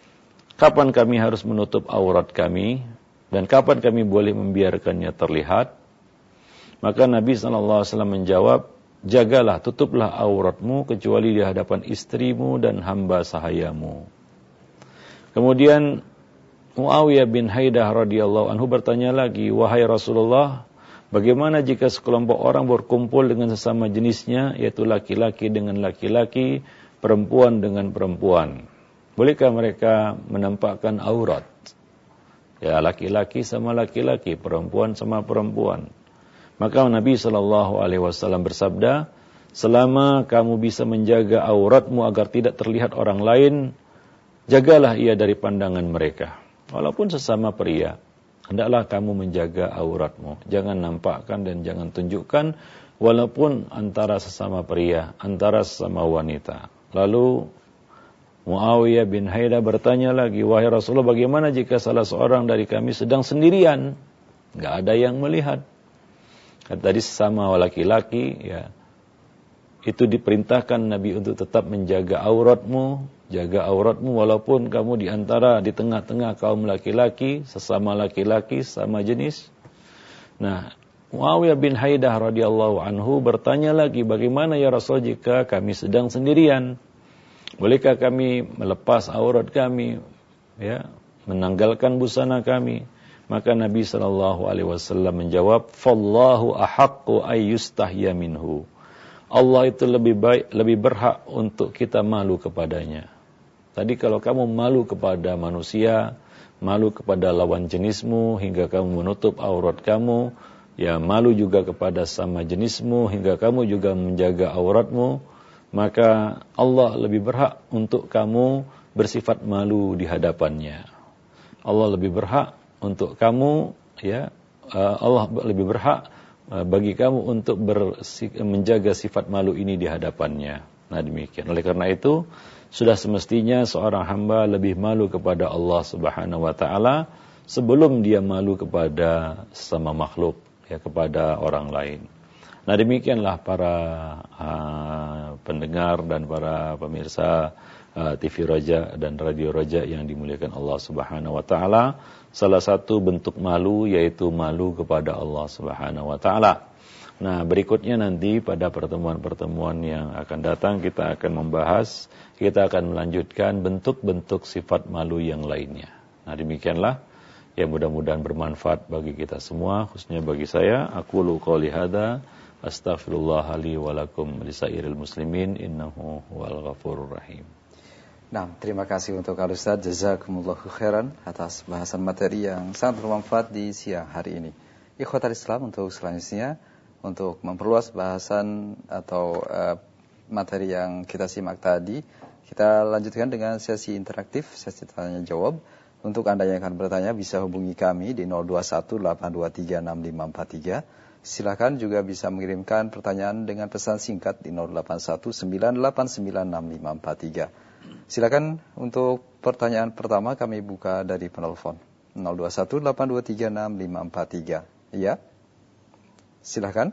kapan kami harus menutup aurat kami dan kapan kami boleh membiarkannya terlihat?" Maka Nabi sallallahu alaihi wasallam menjawab, "Jagalah, tutuplah auratmu kecuali di hadapan istrimu dan hamba sahayamu." Kemudian Muawiyah bin Haidah radhiyallahu anhu bertanya lagi, "Wahai Rasulullah, bagaimana jika sekelompok orang berkumpul dengan sesama jenisnya, yaitu laki-laki dengan laki-laki, perempuan dengan perempuan? Bolehkah mereka menampakkan aurat?" Ya, laki-laki sama laki-laki, perempuan sama perempuan. Maka Nabi SAW bersabda, "Selama kamu bisa menjaga auratmu agar tidak terlihat orang lain, jagalah ia dari pandangan mereka. Walaupun sesama pria, hendaklah kamu menjaga auratmu. Jangan nampakkan dan jangan tunjukkan, walaupun antara sesama pria, antara sesama wanita." Lalu Muawiyah bin Haidah bertanya lagi, "Wahai Rasulullah, bagaimana jika salah seorang dari kami sedang sendirian? Nggak ada yang melihat." Tadi sesama laki-laki, ya, itu diperintahkan Nabi untuk tetap menjaga auratmu, jaga auratmu walaupun kamu di tengah-tengah kaum laki-laki, sesama jenis. Nah, Muawiyah bin Haidah radhiyallahu anhu bertanya lagi, "Bagaimana ya Rasul jika kami sedang sendirian? Bolehkah kami melepas aurat kami, ya, menanggalkan busana kami?" Maka Nabi SAW menjawab, "Fallahu ahaqqu ayyustahya minhu." Allah itu lebih berhak untuk kita malu kepadanya. Tadi kalau kamu malu kepada manusia, malu kepada lawan jenismu hingga kamu menutup aurat kamu, ya malu juga kepada sama jenismu hingga kamu juga menjaga auratmu, maka Allah lebih berhak untuk kamu bersifat malu di hadapannya. Allah lebih berhak untuk kamu, ya, Allah lebih berhak bagi kamu untuk menjaga sifat malu ini di hadapannya. Nah, demikian. Oleh karena itu, sudah semestinya seorang hamba lebih malu kepada Allah Subhanahu wa taala sebelum dia malu kepada sesama makhluk, ya, kepada orang lain. Nah, demikianlah para pendengar dan para pemirsa TV Roja dan Radio Roja yang dimuliakan Allah Subhanahu wa taala. Salah satu bentuk malu yaitu malu kepada Allah Subhanahu wa taala. Nah, berikutnya nanti pada pertemuan-pertemuan yang akan datang kita akan melanjutkan bentuk-bentuk sifat malu yang lainnya. Nah, demikianlah. Ya, mudah-mudahan bermanfaat bagi kita semua, khususnya bagi saya. Aqulu qouli hadza astaghfirullah li wa lakum lisairil muslimin innahu huwal ghafurur rahim. Nah, terima kasih untuk Al Ustaz, jazakumullahu khairan atas bahasan materi yang sangat bermanfaat di siang hari ini. Ikhwatal Islam, untuk selanjutnya, untuk memperluas bahasan atau materi yang kita simak tadi, kita lanjutkan dengan sesi interaktif, sesi tanya jawab. Untuk Anda yang akan bertanya bisa hubungi kami di 0218236543. Silakan juga bisa mengirimkan pertanyaan dengan pesan singkat di 0819896543. Silakan untuk pertanyaan pertama kami buka dari penelpon 0218236543. Iya. Silakan.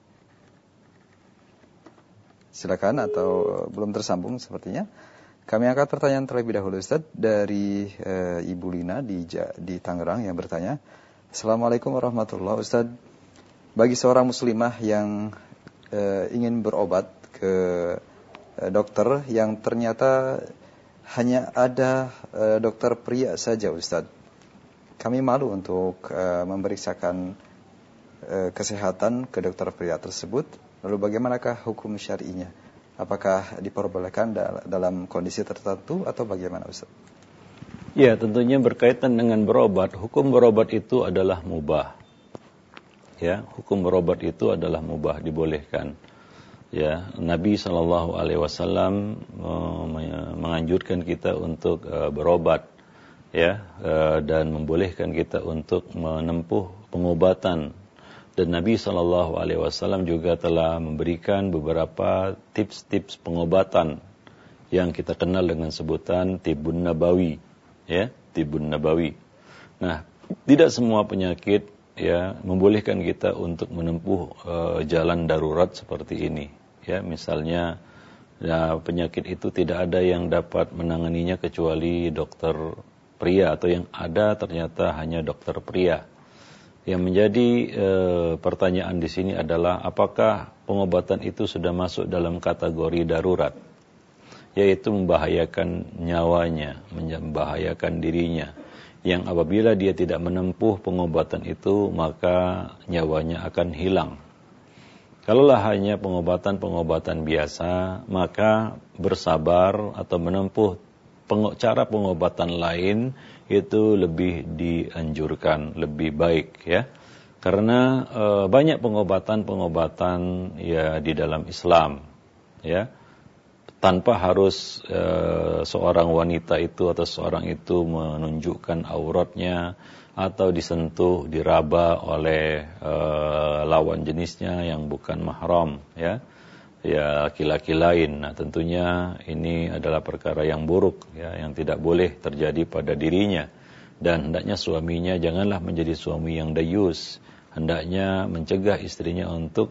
Silakan, atau belum tersambung sepertinya. Kami angkat pertanyaan terlebih dahulu, Ustaz, dari Ibu Lina di Tangerang yang bertanya. Assalamualaikum warahmatullahi wabarakatuh. Ustaz, bagi seorang muslimah yang ingin berobat ke dokter yang ternyata hanya ada dokter pria saja, Ustaz. Kami malu untuk memeriksakan kesehatan ke dokter pria tersebut. Lalu bagaimanakah hukum syar'inya? Apakah diperbolehkan dalam kondisi tertentu atau bagaimana, Ustaz? Ya, tentunya berkaitan dengan berobat. Hukum berobat itu adalah mubah. Ya, hukum berobat itu adalah mubah, dibolehkan. Ya, Nabi SAW menganjurkan kita untuk berobat, ya, dan membolehkan kita untuk menempuh pengobatan. Dan Nabi SAW juga telah memberikan beberapa tips-tips pengobatan yang kita kenal dengan sebutan Tibun Nabawi, ya, Tibun Nabawi. Nah, tidak semua penyakit, ya, membolehkan kita untuk menempuh jalan darurat seperti ini. Ya, misalnya, ya, penyakit itu tidak ada yang dapat menanganinya kecuali dokter pria, atau yang ada ternyata hanya dokter pria. Yang menjadi pertanyaan di sini adalah apakah pengobatan itu sudah masuk dalam kategori darurat, yaitu membahayakan nyawanya, membahayakan dirinya, yang apabila dia tidak menempuh pengobatan itu maka nyawanya akan hilang. Kalaulah hanya pengobatan-pengobatan biasa, maka bersabar atau menempuh cara pengobatan lain itu lebih dianjurkan, lebih baik, ya. Karena banyak pengobatan-pengobatan, ya, di dalam Islam, ya, tanpa harus seorang wanita itu atau seorang itu menunjukkan auratnya atau disentuh, diraba oleh lawan jenisnya yang bukan mahram, ya. Ya, laki-laki lain. Nah, tentunya ini adalah perkara yang buruk, ya, yang tidak boleh terjadi pada dirinya. Dan hendaknya suaminya janganlah menjadi suami yang dayus. Hendaknya mencegah istrinya untuk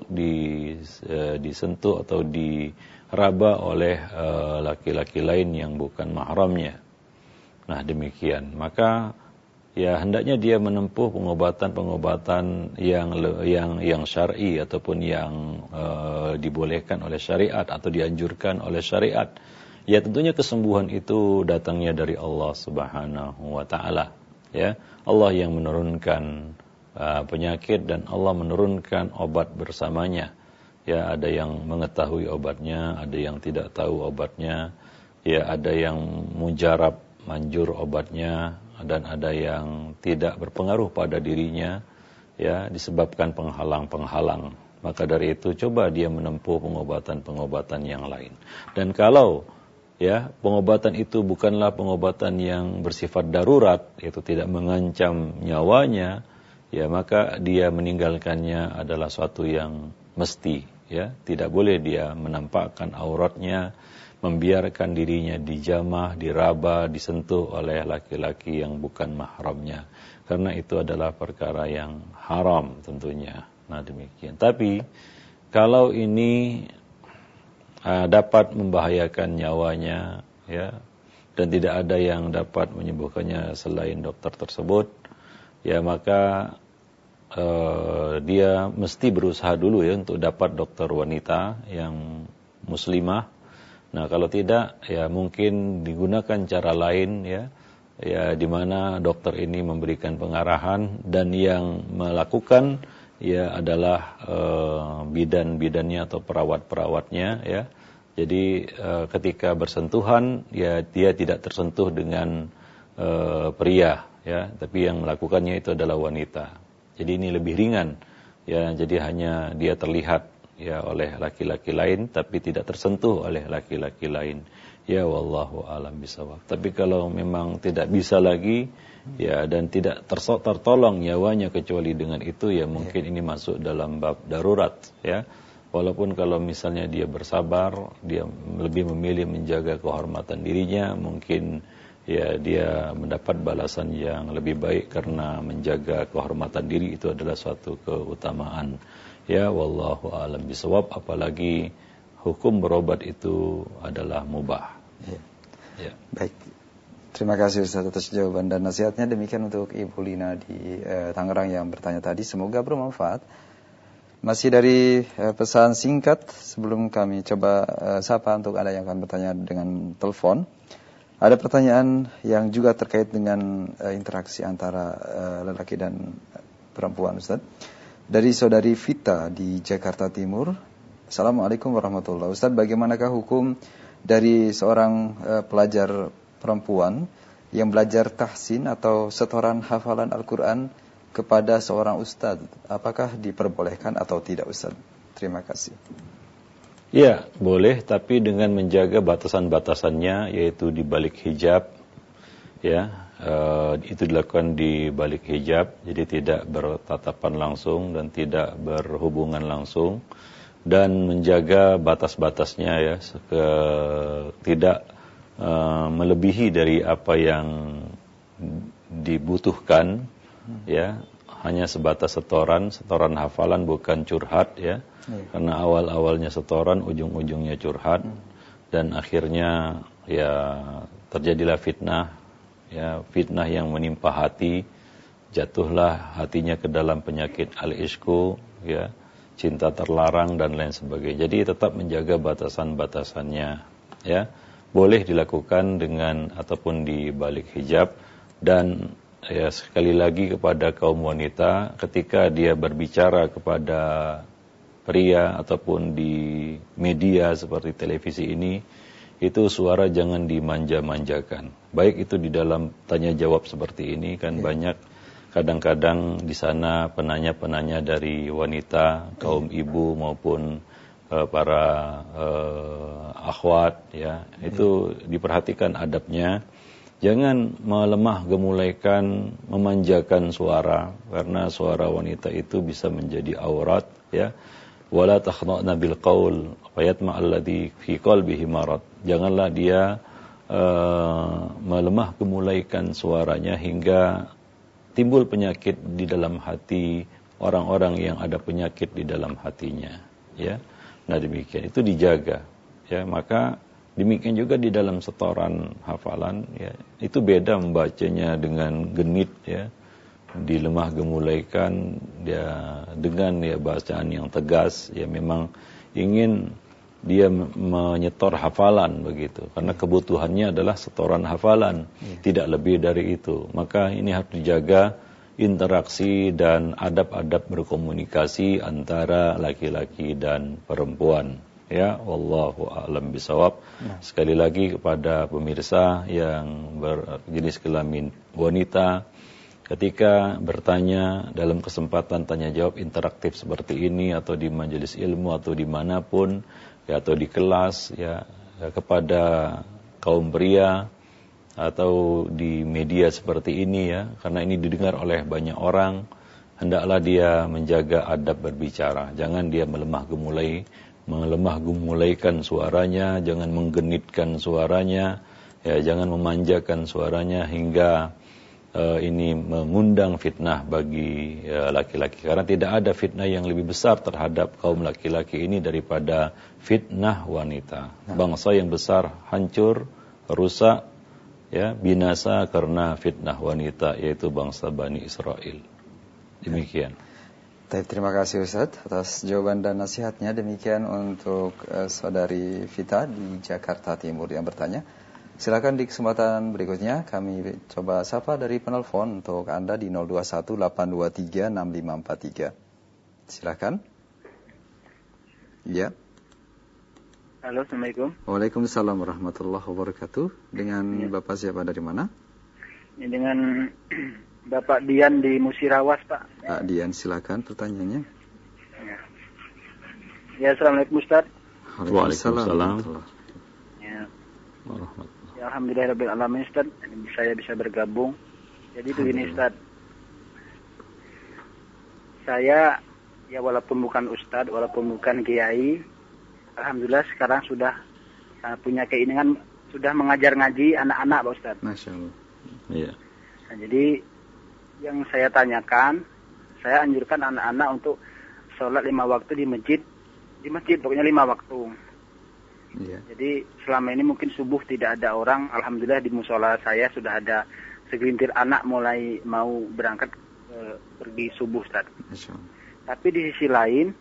disentuh atau diraba oleh laki-laki lain yang bukan mahramnya. Nah, demikian. Maka, ya, hendaknya dia menempuh pengobatan-pengobatan yang syar'i ataupun yang dibolehkan oleh syariat atau dianjurkan oleh syariat. Ya, tentunya kesembuhan itu datangnya dari Allah Subhanahu wa taala, ya. Allah yang menurunkan penyakit dan Allah menurunkan obat bersamanya. Ya, ada yang mengetahui obatnya, ada yang tidak tahu obatnya, ya, ada yang mujarab manjur obatnya, dan ada yang tidak berpengaruh pada dirinya, ya, disebabkan penghalang-penghalang. maka dari itu coba dia menempuh pengobatan-pengobatan yang lain. Dan kalau ya pengobatan itu bukanlah pengobatan yang bersifat darurat, yaitu tidak mengancam nyawanya, ya maka dia meninggalkannya adalah suatu yang mesti, ya. Tidak boleh dia menampakkan auratnya, membiarkan dirinya dijamah, diraba, disentuh oleh laki-laki yang bukan mahramnya, karena itu adalah perkara yang haram tentunya. Nah demikian. Tapi kalau ini dapat membahayakan nyawanya, ya, dan tidak ada yang dapat menyembuhkannya selain dokter tersebut, ya maka dia mesti berusaha dulu ya untuk dapat dokter wanita yang muslimah. Nah kalau tidak, ya mungkin digunakan cara lain, ya di mana dokter ini memberikan pengarahan dan yang melakukan ya adalah bidan-bidannya atau perawat-perawatnya, ya. Jadi ketika bersentuhan ya dia tidak tersentuh dengan pria, ya, tapi yang melakukannya itu adalah wanita. Jadi ini lebih ringan, ya. Jadi hanya dia terlihat ya oleh laki-laki lain tapi tidak tersentuh oleh laki-laki lain. Ya wallahu alam bisawab. Tapi kalau memang tidak bisa lagi, ya, dan tidak tertolong nyawanya kecuali dengan itu, ya mungkin ini masuk dalam bab darurat, ya. Walaupun kalau misalnya dia bersabar, dia lebih memilih menjaga kehormatan dirinya, mungkin ya dia mendapat balasan yang lebih baik karena menjaga kehormatan diri itu adalah suatu keutamaan. Ya wallahu alam bisawab, apalagi hukum berobat itu adalah mubah. Ya. Baik. Terima kasih Ustaz atas jawaban dan nasihatnya. Demikian untuk Ibu Lina di Tangerang yang bertanya tadi. Semoga bermanfaat. Masih dari pesan singkat sebelum kami coba sapa untuk Anda yang akan bertanya dengan telepon. Ada pertanyaan yang juga terkait dengan interaksi antara lelaki dan perempuan, Ustaz. Dari saudari Vita di Jakarta Timur. Assalamualaikum warahmatullahi wabarakatuh. Ustaz, bagaimanakah hukum dari seorang pelajar perempuan yang belajar tahsin atau setoran hafalan Al-Quran kepada seorang ustaz? Apakah diperbolehkan atau tidak, Ustaz? Terima kasih. Ya, boleh, tapi dengan menjaga batasan-batasannya, yaitu di balik hijab, ya. Itu dilakukan di balik hijab, jadi tidak bertatapan langsung dan tidak berhubungan langsung, dan menjaga batas-batasnya, ya, tidak melebihi dari apa yang dibutuhkan, ya, hanya sebatas setoran hafalan, bukan curhat, ya. Karena awal-awalnya setoran, ujung-ujungnya curhat, dan akhirnya ya terjadilah fitnah, ya, fitnah yang menimpa hati, jatuhlah hatinya ke dalam penyakit al-ishku, ya, cinta terlarang dan lain sebagainya. Jadi tetap menjaga batasan-batasannya, ya. Boleh dilakukan dengan ataupun di balik hijab. Dan ya sekali lagi kepada kaum wanita, ketika dia berbicara kepada pria ataupun di media seperti televisi ini, itu suara jangan dimanja-manjakan. Baik itu di dalam tanya jawab seperti ini kan, banyak kadang-kadang di sana penanya-penanya dari wanita, kaum ibu maupun para akhwat, ya. Itu diperhatikan adabnya. Jangan melemah gemulaikan, memanjakan suara, karena suara wanita itu bisa menjadi aurat, ya. Wala takhna'na bil qaul fayatma alladhi fi qalbihi marad. Janganlah dia melemah gemulaikan suaranya hingga timbul penyakit di dalam hati orang-orang yang ada penyakit di dalam hatinya, ya. Nah demikian, itu dijaga, ya. Maka demikian juga di dalam setoran hafalan, ya, itu beda membacanya dengan genit, ya, dilemah gemulaikan, ya, dengan ya bacaan yang tegas, ya, memang ingin dia menyetor hafalan begitu, karena kebutuhannya adalah setoran hafalan, tidak lebih dari itu. Maka ini harus dijaga interaksi dan adab-adab berkomunikasi antara laki-laki dan perempuan. Ya, wallahu a'lam bisawab. Sekali lagi kepada pemirsa yang berjenis kelamin wanita ketika bertanya dalam kesempatan tanya jawab interaktif seperti ini atau di majelis ilmu atau dimanapun ya, atau di kelas ya, kepada kaum pria atau di media seperti ini ya, karena ini didengar oleh banyak orang, hendaklah dia menjaga adab berbicara. Jangan dia melemah gemulaikan suaranya, jangan menggenitkan suaranya, ya, jangan memanjakan suaranya hingga ini mengundang fitnah bagi laki-laki. Karena tidak ada fitnah yang lebih besar terhadap kaum laki-laki ini daripada fitnah wanita. Bangsa yang besar hancur, rusak, ya, binasa karena fitnah wanita, yaitu bangsa Bani Israel. Demikian. Terima kasih Ustaz atas jawaban dan nasihatnya. Demikian untuk saudari Vita di Jakarta Timur yang bertanya. Silakan di kesempatan berikutnya kami coba sapa dari penelpon untuk Anda di 0218236543. Silakan. Ya. Halo, Assalamualaikum. Waalaikumsalam warahmatullahi wabarakatuh. Dengan Bapak siapa dari mana? Ini dengan Bapak Dian di Musirawas, Pak. Pak Dian, silakan pertanyaannya. Ya, Assalamualaikum Ustaz. Waalaikumsalam. Ya. Warahmatullahi. Ya, alhamdulillahirrahmanirrahim Ustaz, saya bisa bergabung. Jadi begini Ustaz, saya ya walaupun bukan Ustaz, walaupun bukan kiai, alhamdulillah sekarang sudah punya keinginan sudah mengajar ngaji anak-anak Pak Ustaz. Masya Allah. Iya. Nah, jadi yang saya tanyakan, saya anjurkan anak-anak untuk sholat 5 waktu di masjid pokoknya 5 waktu. Iya. Jadi selama ini mungkin subuh tidak ada orang, alhamdulillah di musola saya sudah ada segelintir anak mulai mau berangkat pergi subuh Ustaz. Tapi di sisi lain,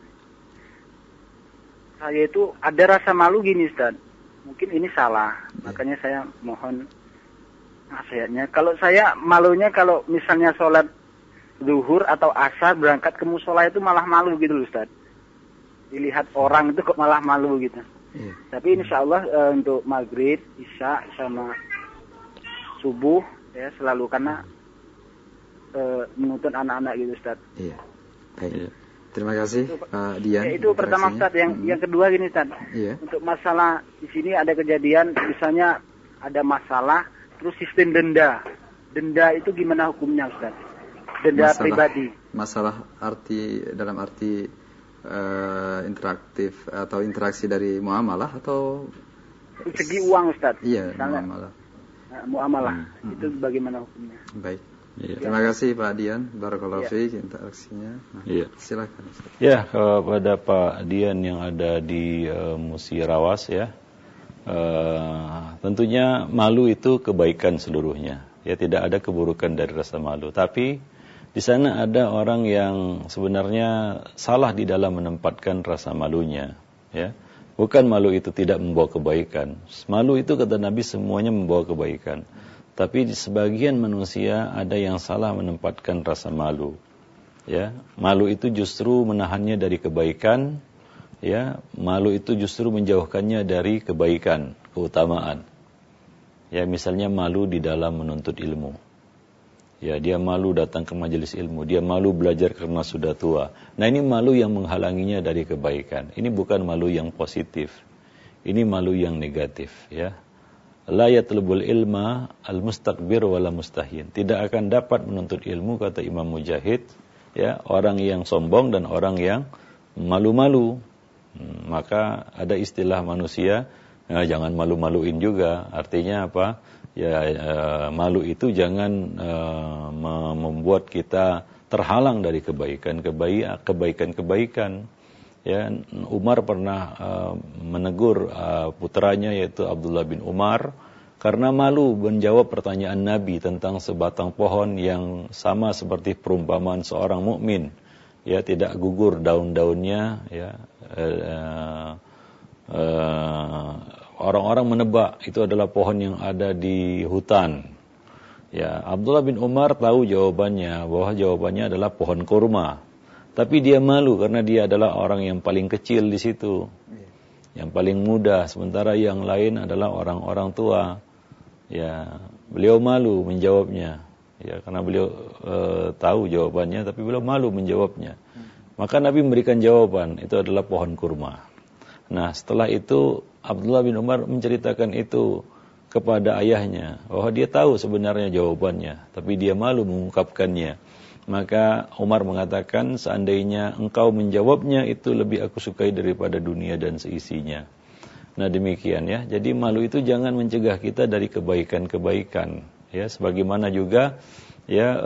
saya itu ada rasa malu gini Ustaz. Mungkin ini salah, makanya saya mohon nasihatnya. Kalau saya malunya kalau misalnya sholat zuhur atau asar berangkat ke musola itu malah malu gitu loh Ustaz. Dilihat orang itu kok malah malu gitu. Tapi insya Allah untuk maghrib, isya sama subuh ya selalu karena menuntun anak-anak gitu Ustaz. Iya. Baik. Terima kasih Pak Dian. Itu pertama Ustaz. Yang kedua gini Ustaz. Iya. Untuk masalah di sini ada kejadian misalnya ada masalah terus sistem denda. Denda itu gimana hukumnya Ustaz? Denda pribadi. Masalah dalam arti interaktif atau interaksi dari muamalah atau segi uang Ustaz? Iya, muamalah. Muamalah itu bagaimana hukumnya? Baik. Ya. Terima kasih Pak Dian, barakallahu fiik interaksinya. Iya. Silakan Ustaz. Ya, kepada Pak Dian yang ada di Musirawas ya. Tentunya malu itu kebaikan seluruhnya. Ya, tidak ada keburukan dari rasa malu, tapi di sana ada orang yang sebenarnya salah di dalam menempatkan rasa malunya, ya. Bukan malu itu tidak membawa kebaikan. Malu itu kata Nabi semuanya membawa kebaikan. Tapi di sebagian manusia ada yang salah menempatkan rasa malu. Ya, malu itu justru menahannya dari kebaikan, ya. Malu itu justru menjauhkannya dari kebaikan, keutamaan. Ya, misalnya malu di dalam menuntut ilmu. Ya, dia malu datang ke majelis ilmu, dia malu belajar karena sudah tua. Nah, ini malu yang menghalanginya dari kebaikan. Ini bukan malu yang positif. Ini malu yang negatif, ya. La yatlubul ilma al-mustakbir wala mustahin. Tidak akan dapat menuntut ilmu kata Imam Mujahid, ya, orang yang sombong dan orang yang malu-malu. Maka ada istilah manusia, jangan malu-maluin juga. Artinya apa? Ya, malu itu jangan membuat kita terhalang dari kebaikan-kebaikan. Ya, Umar pernah menegur putranya yaitu Abdullah bin Umar karena malu menjawab pertanyaan Nabi tentang sebatang pohon yang sama seperti perumpamaan seorang mukmin. Ya, tidak gugur daun-daunnya, ya. Orang-orang menebak itu adalah pohon yang ada di hutan. Ya, Abdullah bin Umar tahu jawabannya, bahwa jawabannya adalah pohon kurma. Tapi dia malu karena dia adalah orang yang paling kecil di situ. Yang paling muda, sementara yang lain adalah orang-orang tua. Ya, beliau malu menjawabnya. Ya, karena beliau tahu jawabannya, tapi beliau malu menjawabnya. Maka Nabi memberikan jawaban, itu adalah pohon kurma. Nah, setelah itu Abdullah bin Umar menceritakan itu kepada ayahnya, bahwa dia tahu sebenarnya jawabannya, tapi dia malu mengungkapkannya. Maka Umar mengatakan, seandainya engkau menjawabnya, itu lebih aku sukai daripada dunia dan seisinya. Nah, demikian ya. Jadi malu itu jangan mencegah kita dari kebaikan-kebaikan. Ya, sebagaimana juga ya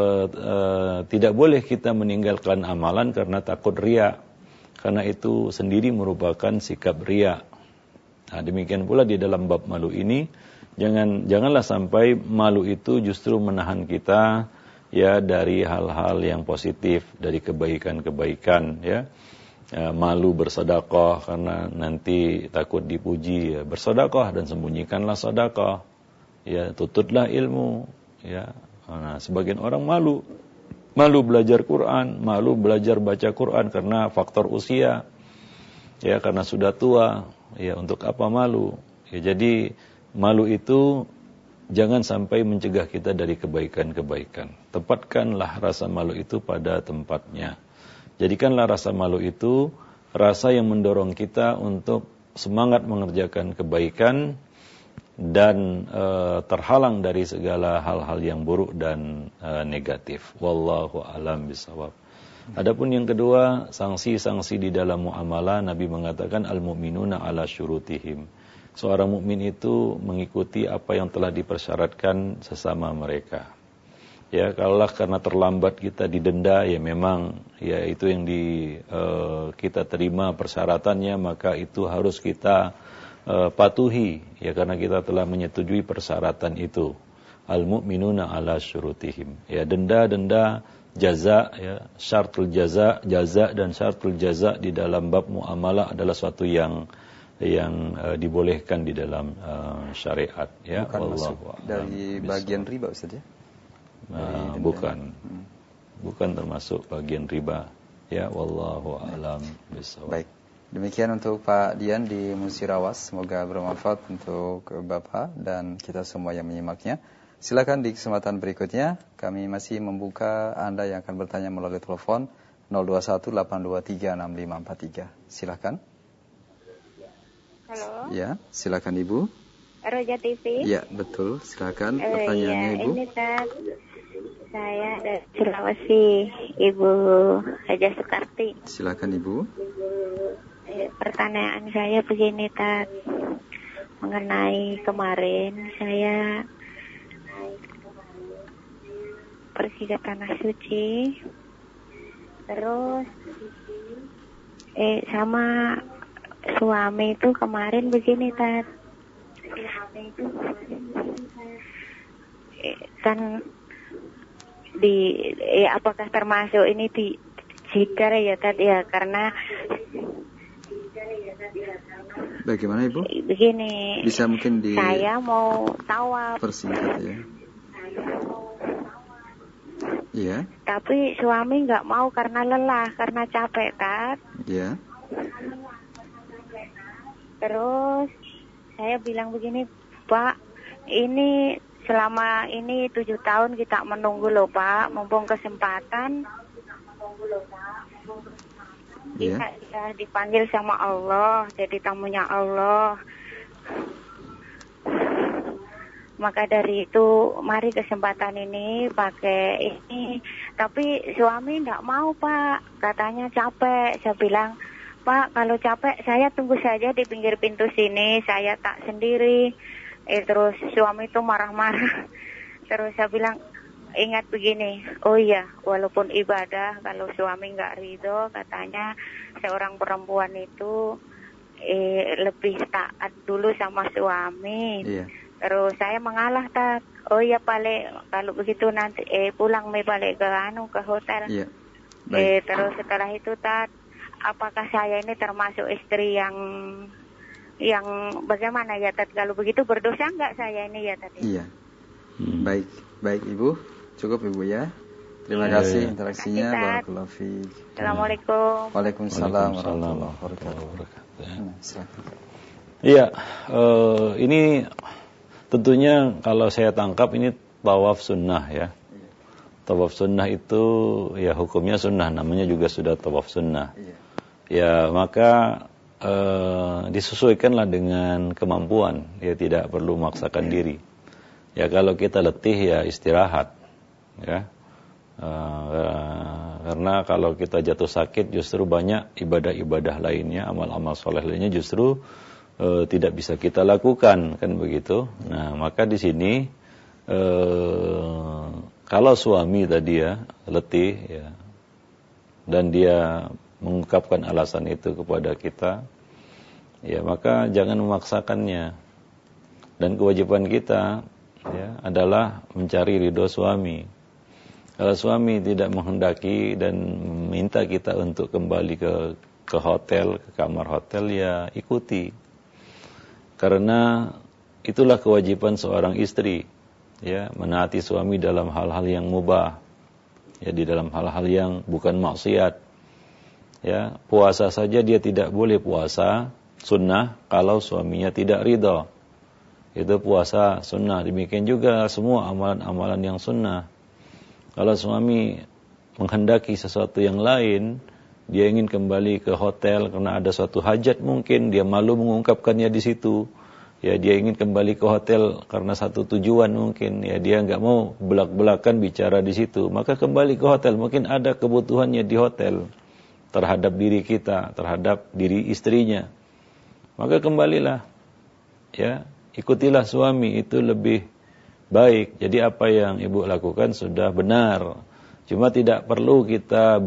tidak boleh kita meninggalkan amalan karena takut riya. Karena itu sendiri merupakan sikap riya. Nah, demikian pula di dalam bab malu ini, janganlah sampai malu itu justru menahan kita ya dari hal-hal yang positif, dari kebaikan-kebaikan ya. Malu bersedekah karena nanti takut dipuji, ya. Bersedekah dan sembunyikanlah sedekah. Ya, tututlah ilmu, ya. Nah, sebagian orang malu belajar Quran, malu belajar baca Quran karena faktor usia. Ya, karena sudah tua. Ya, untuk apa malu? Ya, jadi malu itu jangan sampai mencegah kita dari kebaikan-kebaikan. Tempatkanlah rasa malu itu pada tempatnya. Jadikanlah rasa malu itu rasa yang mendorong kita untuk semangat mengerjakan kebaikan dan terhalang dari segala hal-hal yang buruk dan negatif. Wallahu a'lam bishawab. Adapun yang kedua, sanksi-sanksi di dalam muamalah, Nabi mengatakan al-mu'minuna ala syurutihim. Seorang mukmin itu mengikuti apa yang telah dipersyaratkan sesama mereka. Ya, kalaulah karena terlambat kita didenda, ya memang ya itu yang kita terima persyaratannya, maka itu harus kita patuhi ya, karena kita telah menyetujui persyaratan itu. Al-mu'minuna ala syurutihim. Ya, denda jaza ya, syartul jaza dan syartul jaza di dalam bab muamalah adalah suatu yang dibolehkan di dalam syariat ya. Bukan masuk dari bagian riba, Ustaz ya? Bukan termasuk bagian riba ya. Wallahu a'lam bishawab. Baik, demikian untuk Pak Dian di Musirawas. Semoga bermanfaat untuk Bapak dan kita semua yang menyimaknya. Silakan di kesempatan berikutnya kami masih membuka Anda yang akan bertanya melalui telepon 0218236543. Silakan. Halo. Ya, silakan Ibu. Roja TV. Ya, betul. Silakan pertanyaannya Ibu. Ini saya dari Sulawesi, Ibu Haja Sukarti. Silakan Ibu. Pertanyaan saya begini, Tat. Mengenai kemarin saya pergi ke Tanah Suci. Terus sama suami itu kemarin begini, Tat. Kan apakah termasuk ini di jikar ya, Tat ya, karena bagaimana Ibu? Begini. Bisa mungkin saya mau tawaf. Persingkat ya. Iya. Tapi suami nggak mau karena lelah, karena capek, Tat. Iya. Terus saya bilang begini, Pak, ini selama ini 7 tahun kita menunggu loh, Pak, mumpung kesempatan. Iya. Kita dipanggil sama Allah, jadi tamunya Allah. Maka dari itu, mari kesempatan ini pakai ini. Tapi suami enggak mau, Pak. Katanya capek. Saya bilang, Pak, kalau capek saya tunggu saja di pinggir pintu sini, saya tak sendiri. Terus suami itu marah-marah. Terus saya bilang, ingat begini, oh iya, walaupun ibadah, kalau suami nggak ridho, katanya seorang perempuan itu lebih taat dulu sama suami. Iya. Terus saya mengalah, Tat. Oh iya, kalau begitu nanti pulang balik ke hotel. Iya. Terus setelah itu, Tat, apakah saya ini termasuk istri yang bagaimana ya, Tat? Kalau begitu berdosa enggak saya ini ya, Tat? Iya. Baik Ibu, cukup Ibu ya. Terima kasih interaksinya. Barakallahu fiik. Assalamualaikum. Waalaikumsalam warahmatullahi wabarakatuh. Iya, ini tentunya kalau saya tangkap ini tawaf sunnah ya. tawaf sunnah itu ya hukumnya sunnah, namanya juga sudah tawaf sunnah. Ya maka disesuaikanlah dengan kemampuan, ya tidak perlu memaksakan diri. Ya kalau kita letih ya istirahat, ya. Karena kalau kita jatuh sakit justru banyak ibadah-ibadah lainnya, amal-amal soleh lainnya justru tidak bisa kita lakukan, kan begitu. Nah maka di sini kalau suami tadi ya letih ya dan dia mengungkapkan alasan itu kepada kita, ya maka jangan memaksakannya. Dan kewajiban kita ya adalah mencari ridho suami. Kalau suami tidak menghendaki dan minta kita untuk kembali ke hotel, ke kamar hotel, ya ikuti. Karena itulah kewajiban seorang istri, ya menaati suami dalam hal-hal yang mubah, ya di dalam hal-hal yang bukan maksiat. Ya, puasa saja dia tidak boleh puasa sunnah kalau suaminya tidak ridho. Itu puasa sunnah. Demikian juga semua amalan-amalan yang sunnah. Kalau suami menghendaki sesuatu yang lain, dia ingin kembali ke hotel karena ada suatu hajat mungkin, dia malu mengungkapkannya di situ. Ya, dia ingin kembali ke hotel karena satu tujuan mungkin. Ya, dia enggak mau belak-belakan bicara di situ. Maka kembali ke hotel, mungkin ada kebutuhannya di hotel terhadap diri kita, terhadap diri istrinya. Maka kembalilah, ya, ikutilah suami, itu lebih baik. Jadi apa yang ibu lakukan sudah benar. Cuma tidak perlu kita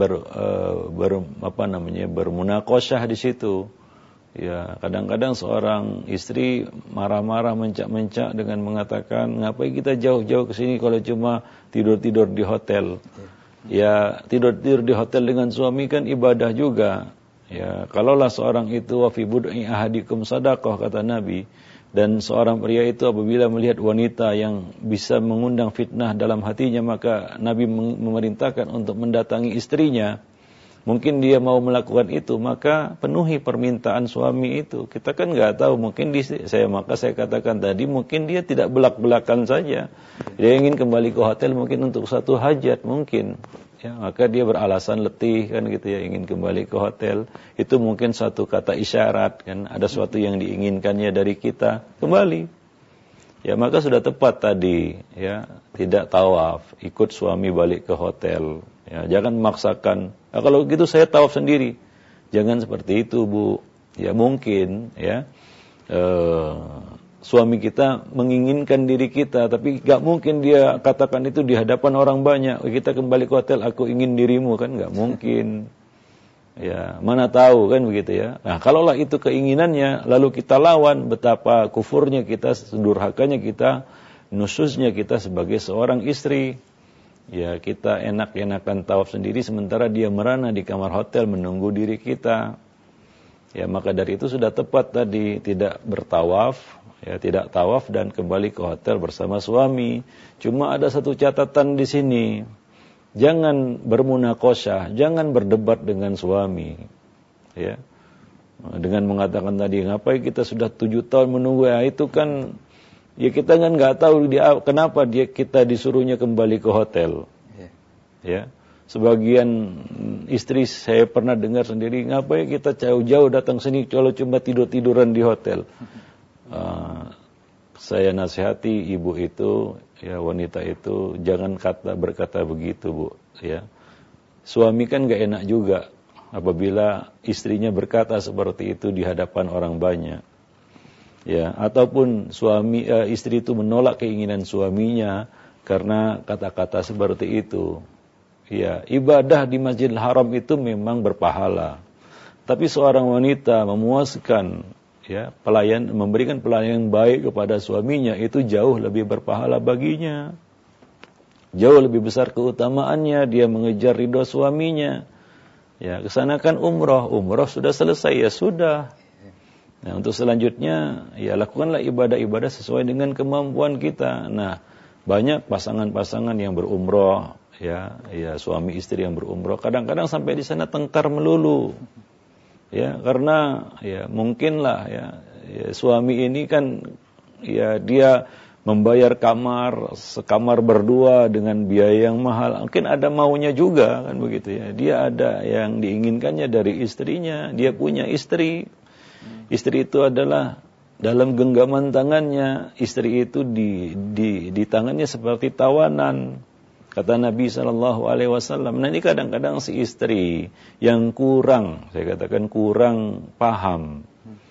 bermunakosyah di situ. Ya, kadang-kadang seorang istri marah-marah, mencak-mencak dengan mengatakan, ngapain kita jauh-jauh ke sini kalau cuma tidur-tidur di hotel. Ya, tidur-tidur di hotel dengan suami kan ibadah juga. Ya, kalaulah seorang itu wa fi bud'i ahadikum sadaqah, kata Nabi, dan seorang pria itu apabila melihat wanita yang bisa mengundang fitnah dalam hatinya, maka Nabi memerintahkan untuk mendatangi istrinya. Mungkin dia mau melakukan itu, maka penuhi permintaan suami itu. Kita kan nggak tahu, mungkin maka saya katakan tadi, mungkin dia tidak belak-belakan saja. Dia ingin kembali ke hotel mungkin untuk satu hajat mungkin. Ya, maka dia beralasan letih kan gitu ya, ingin kembali ke hotel. Itu mungkin satu kata isyarat kan, ada sesuatu yang diinginkannya dari kita, kembali. Ya, maka sudah tepat tadi ya, tidak tawaf, ikut suami balik ke hotel. Ya, jangan memaksakan. Nah, kalau gitu saya tawaf sendiri. Jangan seperti itu, Bu. Ya mungkin ya suami kita menginginkan diri kita, tapi gak mungkin dia katakan itu di hadapan orang banyak. Kita kembali ke hotel, aku ingin dirimu, kan gak mungkin. Ya, mana tahu kan begitu ya. Nah, kalaulah itu keinginannya, lalu kita lawan, betapa kufurnya kita, durhakanya kita, nususnya kita sebagai seorang istri. Ya, kita enak-enakan tawaf sendiri sementara dia merana di kamar hotel menunggu diri kita. Ya, maka dari itu sudah tepat tadi, tidak bertawaf, ya tidak tawaf dan kembali ke hotel bersama suami. Cuma ada satu catatan di sini. Jangan bermunakosyah, jangan berdebat dengan suami. Ya. Dengan mengatakan tadi, ngapain kita sudah 7 tahun menunggu, ya itu kan ya kita kan nggak tahu kenapa kita disuruhnya kembali ke hotel. Ya, sebagian istri saya pernah dengar sendiri, ngapain kita jauh-jauh datang sini kalau cuma tidur-tiduran di hotel. Saya nasihati ibu itu, ya wanita itu, jangan berkata begitu, Bu. Ya, suami kan nggak enak juga apabila istrinya berkata seperti itu di hadapan orang banyak. Ya, ataupun istri itu menolak keinginan suaminya karena kata-kata seperti itu. Ya, ibadah di Masjidil Haram itu memang berpahala. Tapi seorang wanita memuaskan ya, memberikan pelayanan yang baik kepada suaminya itu jauh lebih berpahala baginya. Jauh lebih besar keutamaannya, dia mengejar ridho suaminya. Ya, kesanakan umroh sudah selesai, ya sudah. Nah, untuk selanjutnya, ya lakukanlah ibadah-ibadah sesuai dengan kemampuan kita. Nah, banyak pasangan-pasangan yang berumroh, ya suami istri yang berumroh, kadang-kadang sampai di sana tengkar melulu. Ya, karena ya mungkinlah ya suami ini kan ya dia membayar sekamar berdua dengan biaya yang mahal. Mungkin ada maunya juga kan begitu ya. Dia ada yang diinginkannya dari istrinya. Dia punya istri. Istri itu adalah dalam genggaman tangannya. Istri itu di tangannya seperti tawanan. Kata Nabi SAW. Nah ini kadang-kadang si istri yang kurang, saya katakan kurang paham,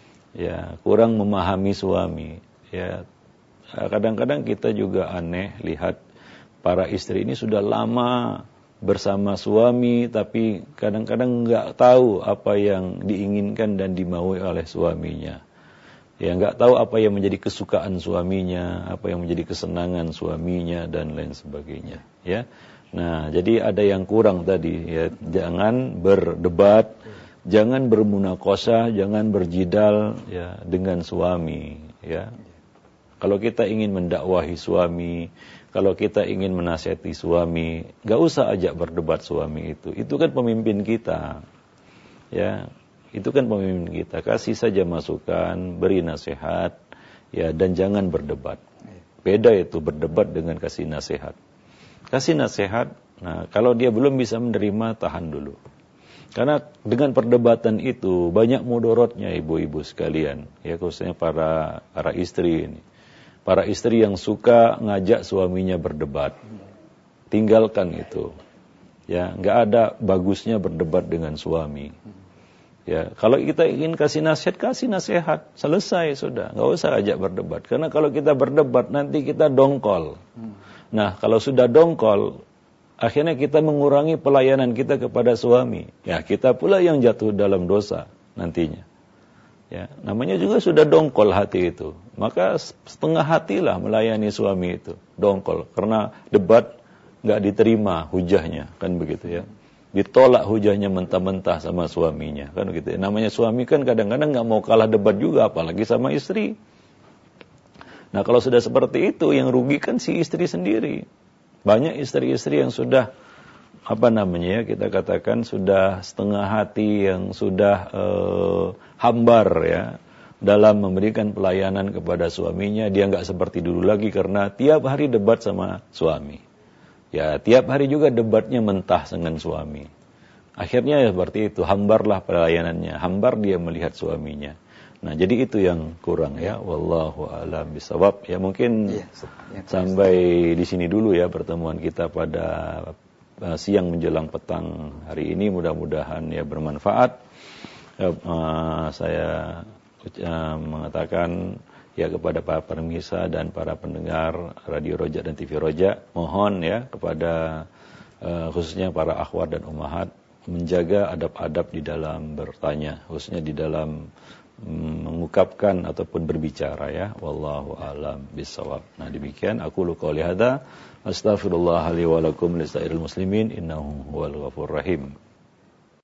ya kurang memahami suami. Ya kadang-kadang kita juga aneh lihat para istri ini sudah lama bersama suami, tapi kadang-kadang nggak tahu apa yang diinginkan dan dimaui oleh suaminya. Ya nggak tahu apa yang menjadi kesukaan suaminya, apa yang menjadi kesenangan suaminya dan lain sebagainya. Ya, nah jadi ada yang kurang tadi. Ya, jangan berdebat, jangan bermunakosah, jangan berjidal ya dengan suami. Ya, kalau kita ingin mendakwahi suami, kalau kita ingin menasihati suami, nggak usah ajak berdebat suami itu. Itu kan pemimpin kita. Ya. Itu kan pemimpin kita, kasih saja masukan, beri nasihat, ya dan jangan berdebat. Beda itu berdebat dengan kasih nasihat. Kasih nasihat, nah kalau dia belum bisa menerima, tahan dulu. Karena dengan perdebatan itu banyak mudorotnya ibu-ibu sekalian, ya khususnya para istri ini. Para istri yang suka ngajak suaminya berdebat, tinggalkan itu. Ya, nggak ada bagusnya berdebat dengan suami. Ya, kalau kita ingin kasih nasihat, selesai sudah, nggak usah ajak berdebat. Karena kalau kita berdebat nanti kita dongkol. Nah, kalau sudah dongkol, akhirnya kita mengurangi pelayanan kita kepada suami. Ya, kita pula yang jatuh dalam dosa nantinya. Ya, namanya juga sudah dongkol hati itu. Maka setengah hatilah melayani suami itu, dongkol. Karena debat nggak diterima hujahnya, kan begitu ya. Ditolak hujahnya mentah-mentah sama suaminya, kan gitu. Namanya suami kan kadang-kadang nggak mau kalah debat juga, apalagi sama istri. Nah kalau sudah seperti itu, yang rugi kan si istri sendiri. Banyak istri-istri yang sudah kita katakan sudah setengah hati, yang sudah hambar ya dalam memberikan pelayanan kepada suaminya. Dia nggak seperti dulu lagi karena tiap hari debat sama suami. Ya, tiap hari juga debatnya mentah dengan suami. Akhirnya ya seperti itu, hambarlah pelayanannya, hambar dia melihat suaminya. Nah, jadi itu yang kurang ya. Wallahu a'lam bishawab. Ya mungkin sampai di sini dulu ya pertemuan kita pada siang menjelang petang hari ini. Mudah-mudahan ya bermanfaat. Saya mengatakan ya kepada para pemirsa dan para pendengar Radio Roja dan TV Roja, mohon ya kepada khususnya para akhwat dan ummahat menjaga adab-adab di dalam bertanya, khususnya di dalam mengungkapkan ataupun berbicara ya. Wallahu a'lam bishawab. Nah demikian aku qouli hadza, astaghfirullah li wa lakum lisa'iril muslimin innahu huwal ghafurur rahim.